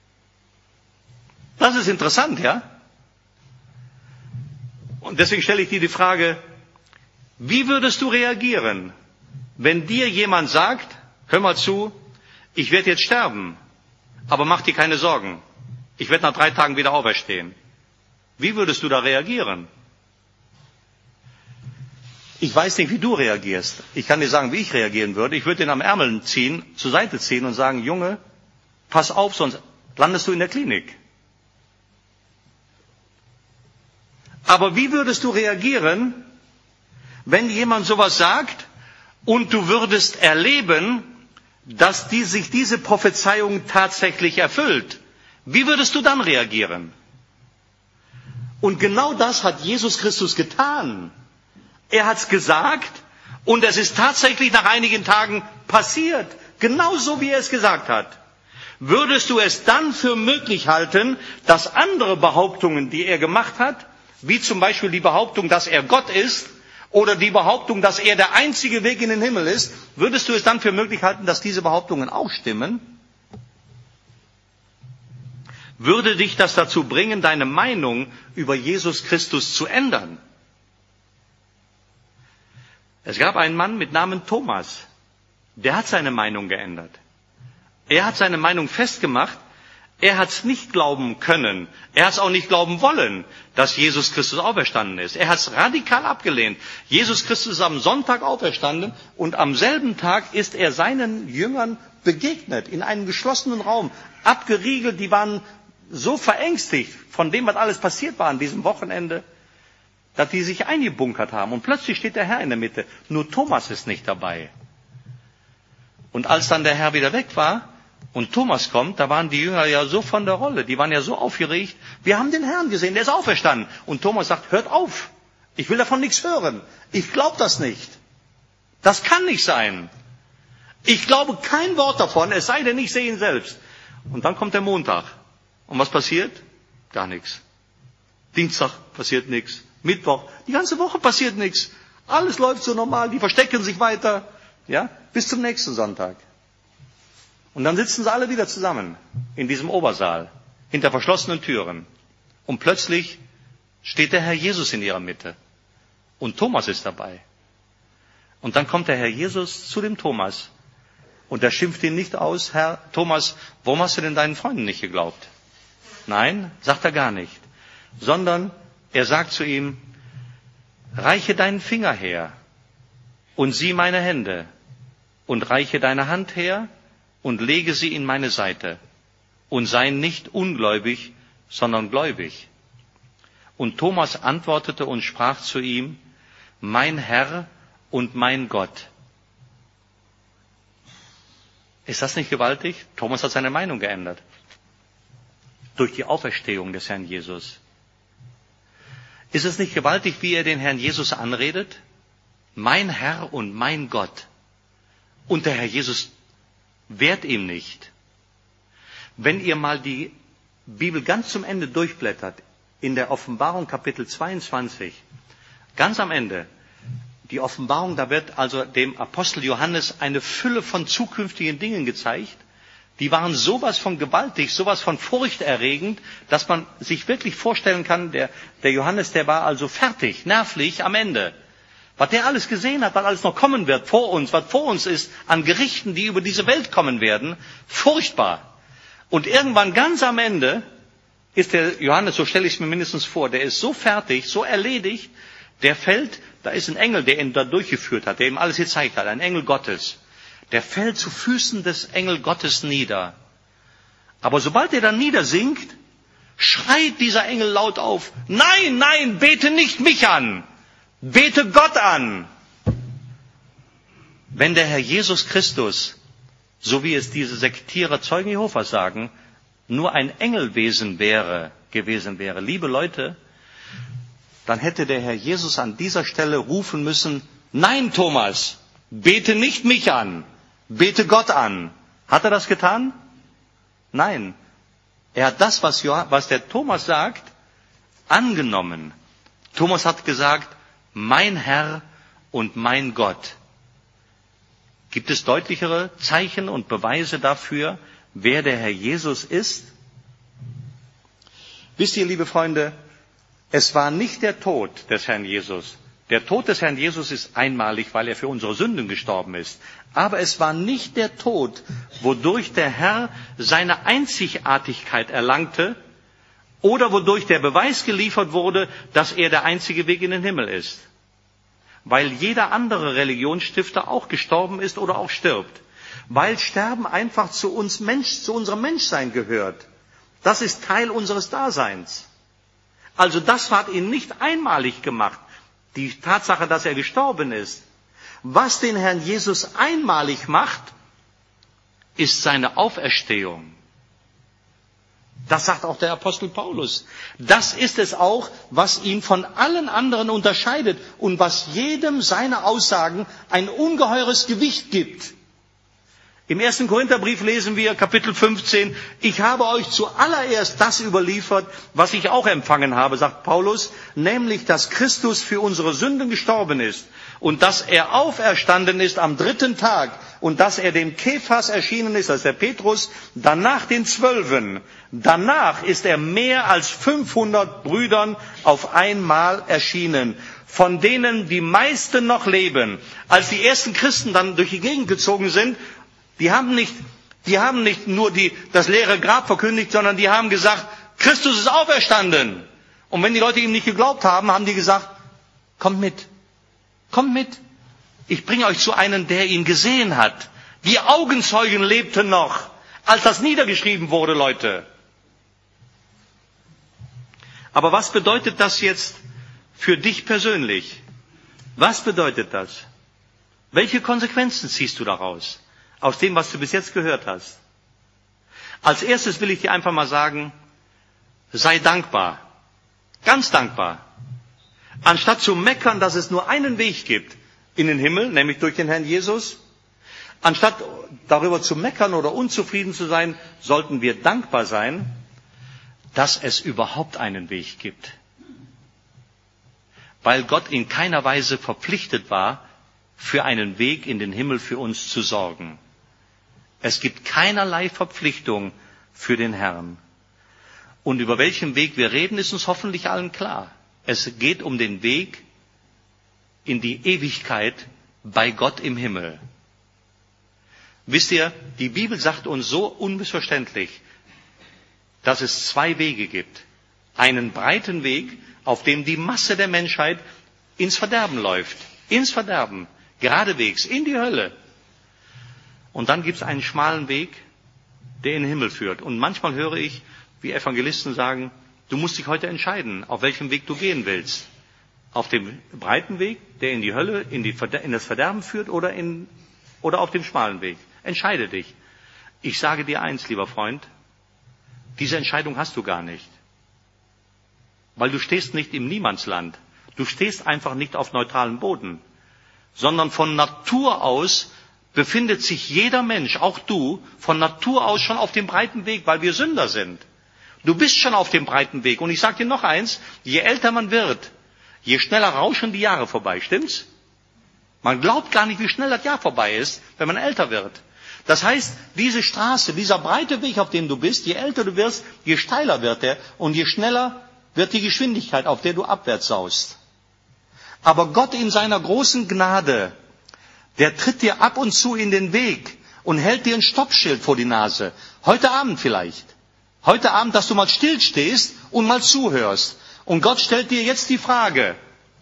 Speaker 1: Das ist interessant, ja? Und deswegen stelle ich dir die Frage, wie würdest du reagieren, wenn dir jemand sagt, hör mal zu, ich werde jetzt sterben, aber mach dir keine Sorgen, ich werde nach 3 Tagen wieder auferstehen. Wie würdest du da reagieren? Ich weiß nicht, wie du reagierst. Ich kann dir sagen, wie ich reagieren würde. Ich würde ihn am Ärmel ziehen, zur Seite ziehen und sagen, Junge, pass auf, sonst landest du in der Klinik. Aber wie würdest du reagieren, wenn jemand sowas sagt und du würdest erleben, dass sich diese Prophezeiung tatsächlich erfüllt? Wie würdest du dann reagieren? Und genau das hat Jesus Christus getan. Er hat's gesagt und es ist tatsächlich nach einigen Tagen passiert. Genauso wie er es gesagt hat. Würdest du es dann für möglich halten, dass andere Behauptungen, die er gemacht hat, wie zum Beispiel die Behauptung, dass er Gott ist, oder die Behauptung, dass er der einzige Weg in den Himmel ist, würdest du es dann für möglich halten, dass diese Behauptungen auch stimmen? Würde dich das dazu bringen, deine Meinung über Jesus Christus zu ändern? Es gab einen Mann mit Namen Thomas, der hat seine Meinung geändert. Er hat seine Meinung festgemacht, er hat es nicht glauben können, er hat es auch nicht glauben wollen, dass Jesus Christus auferstanden ist. Er hat es radikal abgelehnt. Jesus Christus ist am Sonntag auferstanden und am selben Tag ist er seinen Jüngern begegnet, in einem geschlossenen Raum, abgeriegelt, die waren so verängstigt von dem, was alles passiert war an diesem Wochenende. dass die sich eingebunkert haben. Und plötzlich steht der Herr in der Mitte. Nur Thomas ist nicht dabei. Und als dann der Herr wieder weg war und Thomas kommt, da waren die Jünger ja so von der Rolle. Die waren ja so aufgeregt. Wir haben den Herrn gesehen, der ist auferstanden. Und Thomas sagt, hört auf. Ich will davon nichts hören. Ich glaube das nicht. Das kann nicht sein. Ich glaube kein Wort davon, es sei denn, ich sehe ihn selbst. Und dann kommt der Montag. Und was passiert? Gar nichts. Dienstag passiert nichts. Mittwoch, die ganze Woche passiert nichts. Alles läuft so normal, die verstecken sich weiter. Ja, bis zum nächsten Sonntag. Und dann sitzen sie alle wieder zusammen in diesem Obersaal, hinter verschlossenen Türen. Und plötzlich steht der Herr Jesus in ihrer Mitte. Und Thomas ist dabei. Und dann kommt der Herr Jesus zu dem Thomas. Und er schimpft ihn nicht aus, Herr Thomas, warum hast du denn deinen Freunden nicht geglaubt? Nein, sagt er gar nicht. Sondern er sagt zu ihm, reiche deinen Finger her und sieh meine Hände und reiche deine Hand her und lege sie in meine Seite und sei nicht ungläubig, sondern gläubig. Und Thomas antwortete und sprach zu ihm, mein Herr und mein Gott. Ist das nicht gewaltig? Thomas hat seine Meinung geändert. Durch die Auferstehung des Herrn Jesus. Ist es nicht gewaltig, wie er den Herrn Jesus anredet? Mein Herr und mein Gott. Und der Herr Jesus wehrt ihm nicht. Wenn ihr mal die Bibel ganz zum Ende durchblättert, in der Offenbarung Kapitel 22, ganz am Ende, die Offenbarung, da wird also dem Apostel Johannes eine Fülle von zukünftigen Dingen gezeigt. Die waren sowas von gewaltig, sowas von furchterregend, dass man sich wirklich vorstellen kann, der Johannes, der war also fertig, nervlich am Ende. Was der alles gesehen hat, was alles noch kommen wird vor uns, was vor uns ist an Gerichten, die über diese Welt kommen werden, furchtbar. Und irgendwann ganz am Ende ist der Johannes, so stelle ich es mir mindestens vor, der ist so fertig, so erledigt, der fällt, da ist ein Engel, der ihn da durchgeführt hat, der ihm alles gezeigt hat, ein Engel Gottes. Der fällt zu Füßen des Engel Gottes nieder. Aber sobald er dann niedersinkt, schreit dieser Engel laut auf, nein, nein, bete nicht mich an, bete Gott an. Wenn der Herr Jesus Christus, so wie es diese Sektierer Zeugen Jehovas sagen, nur ein Engelwesen gewesen wäre, liebe Leute, dann hätte der Herr Jesus an dieser Stelle rufen müssen, nein, Thomas, bete nicht mich an, bete Gott an. Hat er das getan? Nein. Er hat das, was der Thomas sagt, angenommen. Thomas hat gesagt, mein Herr und mein Gott. Gibt es deutlichere Zeichen und Beweise dafür, wer der Herr Jesus ist? Wisst ihr, liebe Freunde, es war nicht der Tod des Herrn Jesus. Der Tod des Herrn Jesus ist einmalig, weil er für unsere Sünden gestorben ist. Aber es war nicht der Tod, wodurch der Herr seine Einzigartigkeit erlangte oder wodurch der Beweis geliefert wurde, dass er der einzige Weg in den Himmel ist. Weil jeder andere Religionsstifter auch gestorben ist oder auch stirbt. Weil Sterben einfach zu unserem Menschsein gehört. Das ist Teil unseres Daseins. Also das hat ihn nicht einmalig gemacht, die Tatsache, dass er gestorben ist. Was den Herrn Jesus einmalig macht, ist seine Auferstehung. Das sagt auch der Apostel Paulus. Das ist es auch, was ihn von allen anderen unterscheidet und was jedem seiner Aussagen ein ungeheures Gewicht gibt. Im 1. Korintherbrief lesen wir, Kapitel 15, ich habe euch zuallererst das überliefert, was ich auch empfangen habe, sagt Paulus, nämlich, dass Christus für unsere Sünden gestorben ist und dass er auferstanden ist am 3. Tag und dass er dem Kephas erschienen ist, das ist der Petrus, danach den 12. Danach ist er mehr als 500 Brüdern auf einmal erschienen, von denen die meisten noch leben. Als die ersten Christen dann durch die Gegend gezogen sind, die haben nicht nur das leere Grab verkündigt, sondern die haben gesagt, Christus ist auferstanden. Und wenn die Leute ihm nicht geglaubt haben, haben die gesagt, kommt mit. Ich bringe euch zu einem, der ihn gesehen hat. Die Augenzeugen lebten noch, als das niedergeschrieben wurde, Leute. Aber was bedeutet das jetzt für dich persönlich. Was bedeutet das? Welche Konsequenzen ziehst du daraus? Aus dem, was du bis jetzt gehört hast? Als erstes will ich dir einfach mal sagen, sei dankbar. Ganz dankbar. Anstatt zu meckern, dass es nur einen Weg gibt in den Himmel, nämlich durch den Herrn Jesus, anstatt darüber zu meckern oder unzufrieden zu sein, sollten wir dankbar sein, dass es überhaupt einen Weg gibt. Weil Gott in keiner Weise verpflichtet war, für einen Weg in den Himmel für uns zu sorgen. Es gibt keinerlei Verpflichtung für den Herrn. Und über welchen Weg wir reden, ist uns hoffentlich allen klar. Es geht um den Weg in die Ewigkeit bei Gott im Himmel. Wisst ihr, die Bibel sagt uns so unmissverständlich, dass es zwei Wege gibt. Einen breiten Weg, auf dem die Masse der Menschheit ins Verderben läuft. Ins Verderben. Geradewegs. In die Hölle. Und dann gibt es einen schmalen Weg, der in den Himmel führt. Und manchmal höre ich, wie Evangelisten sagen, du musst dich heute entscheiden, auf welchem Weg du gehen willst. Auf dem breiten Weg, der in die Hölle, in das Verderben führt, oder auf dem schmalen Weg. Entscheide dich. Ich sage dir eins, lieber Freund, diese Entscheidung hast du gar nicht. Weil du stehst nicht im Niemandsland. Du stehst einfach nicht auf neutralem Boden. Sondern von Natur aus befindet sich jeder Mensch, auch du, von Natur aus schon auf dem breiten Weg, weil wir Sünder sind. Du bist schon auf dem breiten Weg. Und ich sage dir noch eins, je älter man wird, je schneller rauschen die Jahre vorbei, stimmt's? Man glaubt gar nicht, wie schnell das Jahr vorbei ist, wenn man älter wird. Das heißt, diese Straße, dieser breite Weg, auf dem du bist, je älter du wirst, je steiler wird er und je schneller wird die Geschwindigkeit, auf der du abwärts saust. Aber Gott in seiner großen Gnade, der tritt dir ab und zu in den Weg und hält dir ein Stoppschild vor die Nase. Heute Abend vielleicht. Heute Abend, dass du mal stillstehst und mal zuhörst. Und Gott stellt dir jetzt die Frage,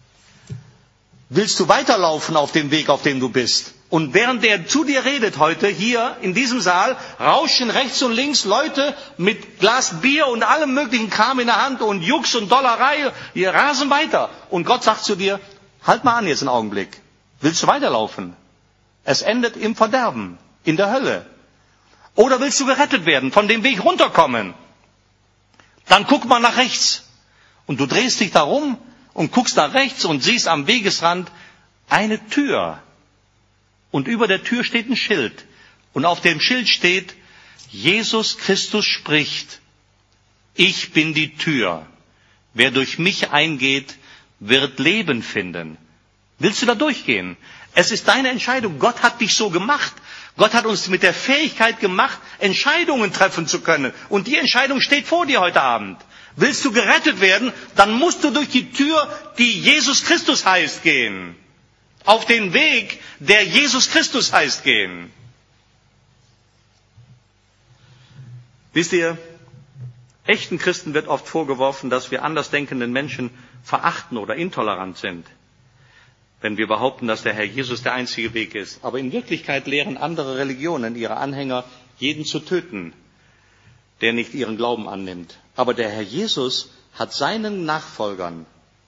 Speaker 1: willst du weiterlaufen auf dem Weg, auf dem du bist? Und während er zu dir redet heute, hier in diesem Saal, rauschen rechts und links Leute mit Glas Bier und allem möglichen Kram in der Hand und Jux und Dollerei, die rasen weiter. Und Gott sagt zu dir, halt mal an jetzt einen Augenblick. Willst du weiterlaufen? Es endet im Verderben, in der Hölle. Oder willst du gerettet werden, von dem Weg runterkommen? Dann guck mal nach rechts. Und du drehst dich da rum und guckst nach rechts und siehst am Wegesrand eine Tür. Und über der Tür steht ein Schild. Und auf dem Schild steht, Jesus Christus spricht, ich bin die Tür. Wer durch mich eingeht, wird Leben finden. Willst du da durchgehen? Es ist deine Entscheidung. Gott hat dich so gemacht. Gott hat uns mit der Fähigkeit gemacht, Entscheidungen treffen zu können. Und die Entscheidung steht vor dir heute Abend. Willst du gerettet werden, dann musst du durch die Tür, die Jesus Christus heißt, gehen. Auf den Weg, der Jesus Christus heißt, gehen. Wisst ihr, echten Christen wird oft vorgeworfen, dass wir andersdenkenden Menschen verachten oder intolerant sind, wenn wir behaupten, dass der Herr Jesus der einzige Weg ist. Aber in Wirklichkeit lehren andere Religionen ihre Anhänger, jeden zu töten, der nicht ihren Glauben annimmt. Aber der Herr Jesus hat seinen Nachfolgern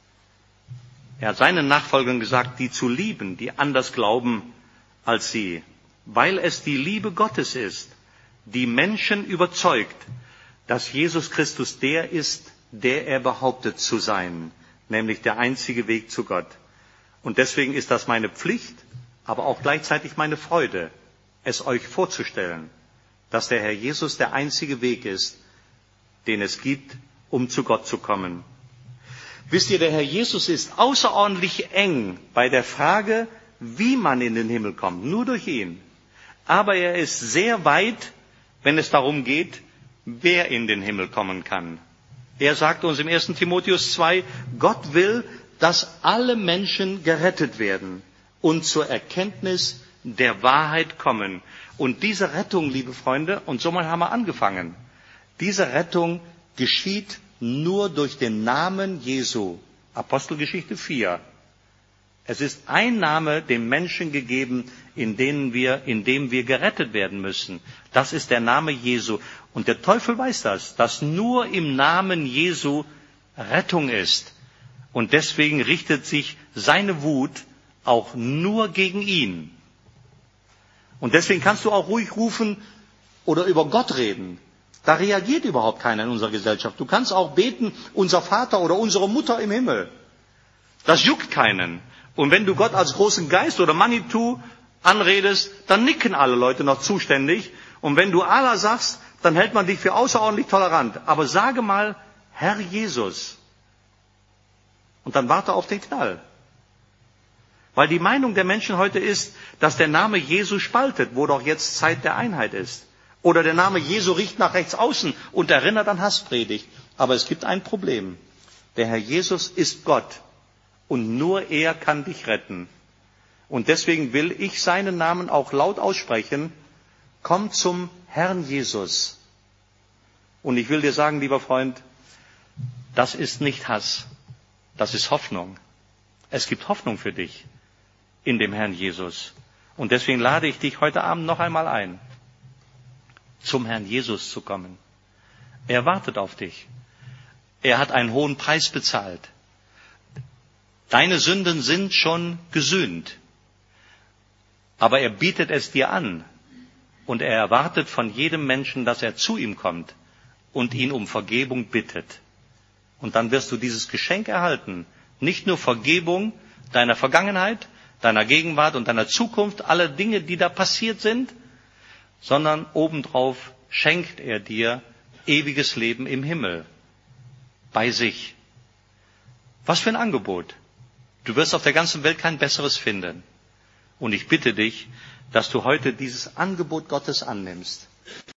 Speaker 1: gesagt, die zu lieben, die anders glauben als sie, weil es die Liebe Gottes ist, die Menschen überzeugt, dass Jesus Christus der ist, der er behauptet zu sein, nämlich der einzige Weg zu Gott. Und deswegen ist das meine Pflicht, aber auch gleichzeitig meine Freude, es euch vorzustellen, dass der Herr Jesus der einzige Weg ist, den es gibt, um zu Gott zu kommen. Wisst ihr, der Herr Jesus ist außerordentlich eng bei der Frage, wie man in den Himmel kommt, nur durch ihn. Aber er ist sehr weit, wenn es darum geht, wer in den Himmel kommen kann. Er sagt uns im 1. Timotheus 2, Gott will, dass alle Menschen gerettet werden und zur Erkenntnis der Wahrheit kommen. Und diese Rettung, liebe Freunde, und so mal haben wir angefangen, diese Rettung geschieht nur durch den Namen Jesu. Apostelgeschichte 4. Es ist ein Name dem Menschen gegeben, in dem wir gerettet werden müssen. Das ist der Name Jesu. Und der Teufel weiß das, dass nur im Namen Jesu Rettung ist. Und deswegen richtet sich seine Wut auch nur gegen ihn. Und deswegen kannst du auch ruhig rufen oder über Gott reden. Da reagiert überhaupt keiner in unserer Gesellschaft. Du kannst auch beten, unser Vater oder unsere Mutter im Himmel. Das juckt keinen. Und wenn du Gott als großen Geist oder Manitou anredest, dann nicken alle Leute noch zuständig. Und wenn du Allah sagst, dann hält man dich für außerordentlich tolerant. Aber sage mal, Herr Jesus. Und dann warte auf den Knall. Weil die Meinung der Menschen heute ist, dass der Name Jesu spaltet, wo doch jetzt Zeit der Einheit ist. Oder der Name Jesu riecht nach rechts außen und erinnert an Hasspredigt. Aber es gibt ein Problem. Der Herr Jesus ist Gott. Und nur er kann dich retten. Und deswegen will ich seinen Namen auch laut aussprechen. Komm zum Herrn Jesus. Und ich will dir sagen, lieber Freund, das ist nicht Hass. Das ist Hoffnung. Es gibt Hoffnung für dich in dem Herrn Jesus. Und deswegen lade ich dich heute Abend noch einmal ein, zum Herrn Jesus zu kommen. Er wartet auf dich. Er hat einen hohen Preis bezahlt. Deine Sünden sind schon gesühnt. Aber er bietet es dir an. Und er erwartet von jedem Menschen, dass er zu ihm kommt und ihn um Vergebung bittet. Und dann wirst du dieses Geschenk erhalten. Nicht nur Vergebung deiner Vergangenheit, deiner Gegenwart und deiner Zukunft, alle Dinge, die da passiert sind, sondern obendrauf schenkt er dir ewiges Leben im Himmel, bei sich. Was für ein Angebot. Du wirst auf der ganzen Welt kein besseres finden. Und ich bitte dich, dass du heute dieses Angebot Gottes annimmst.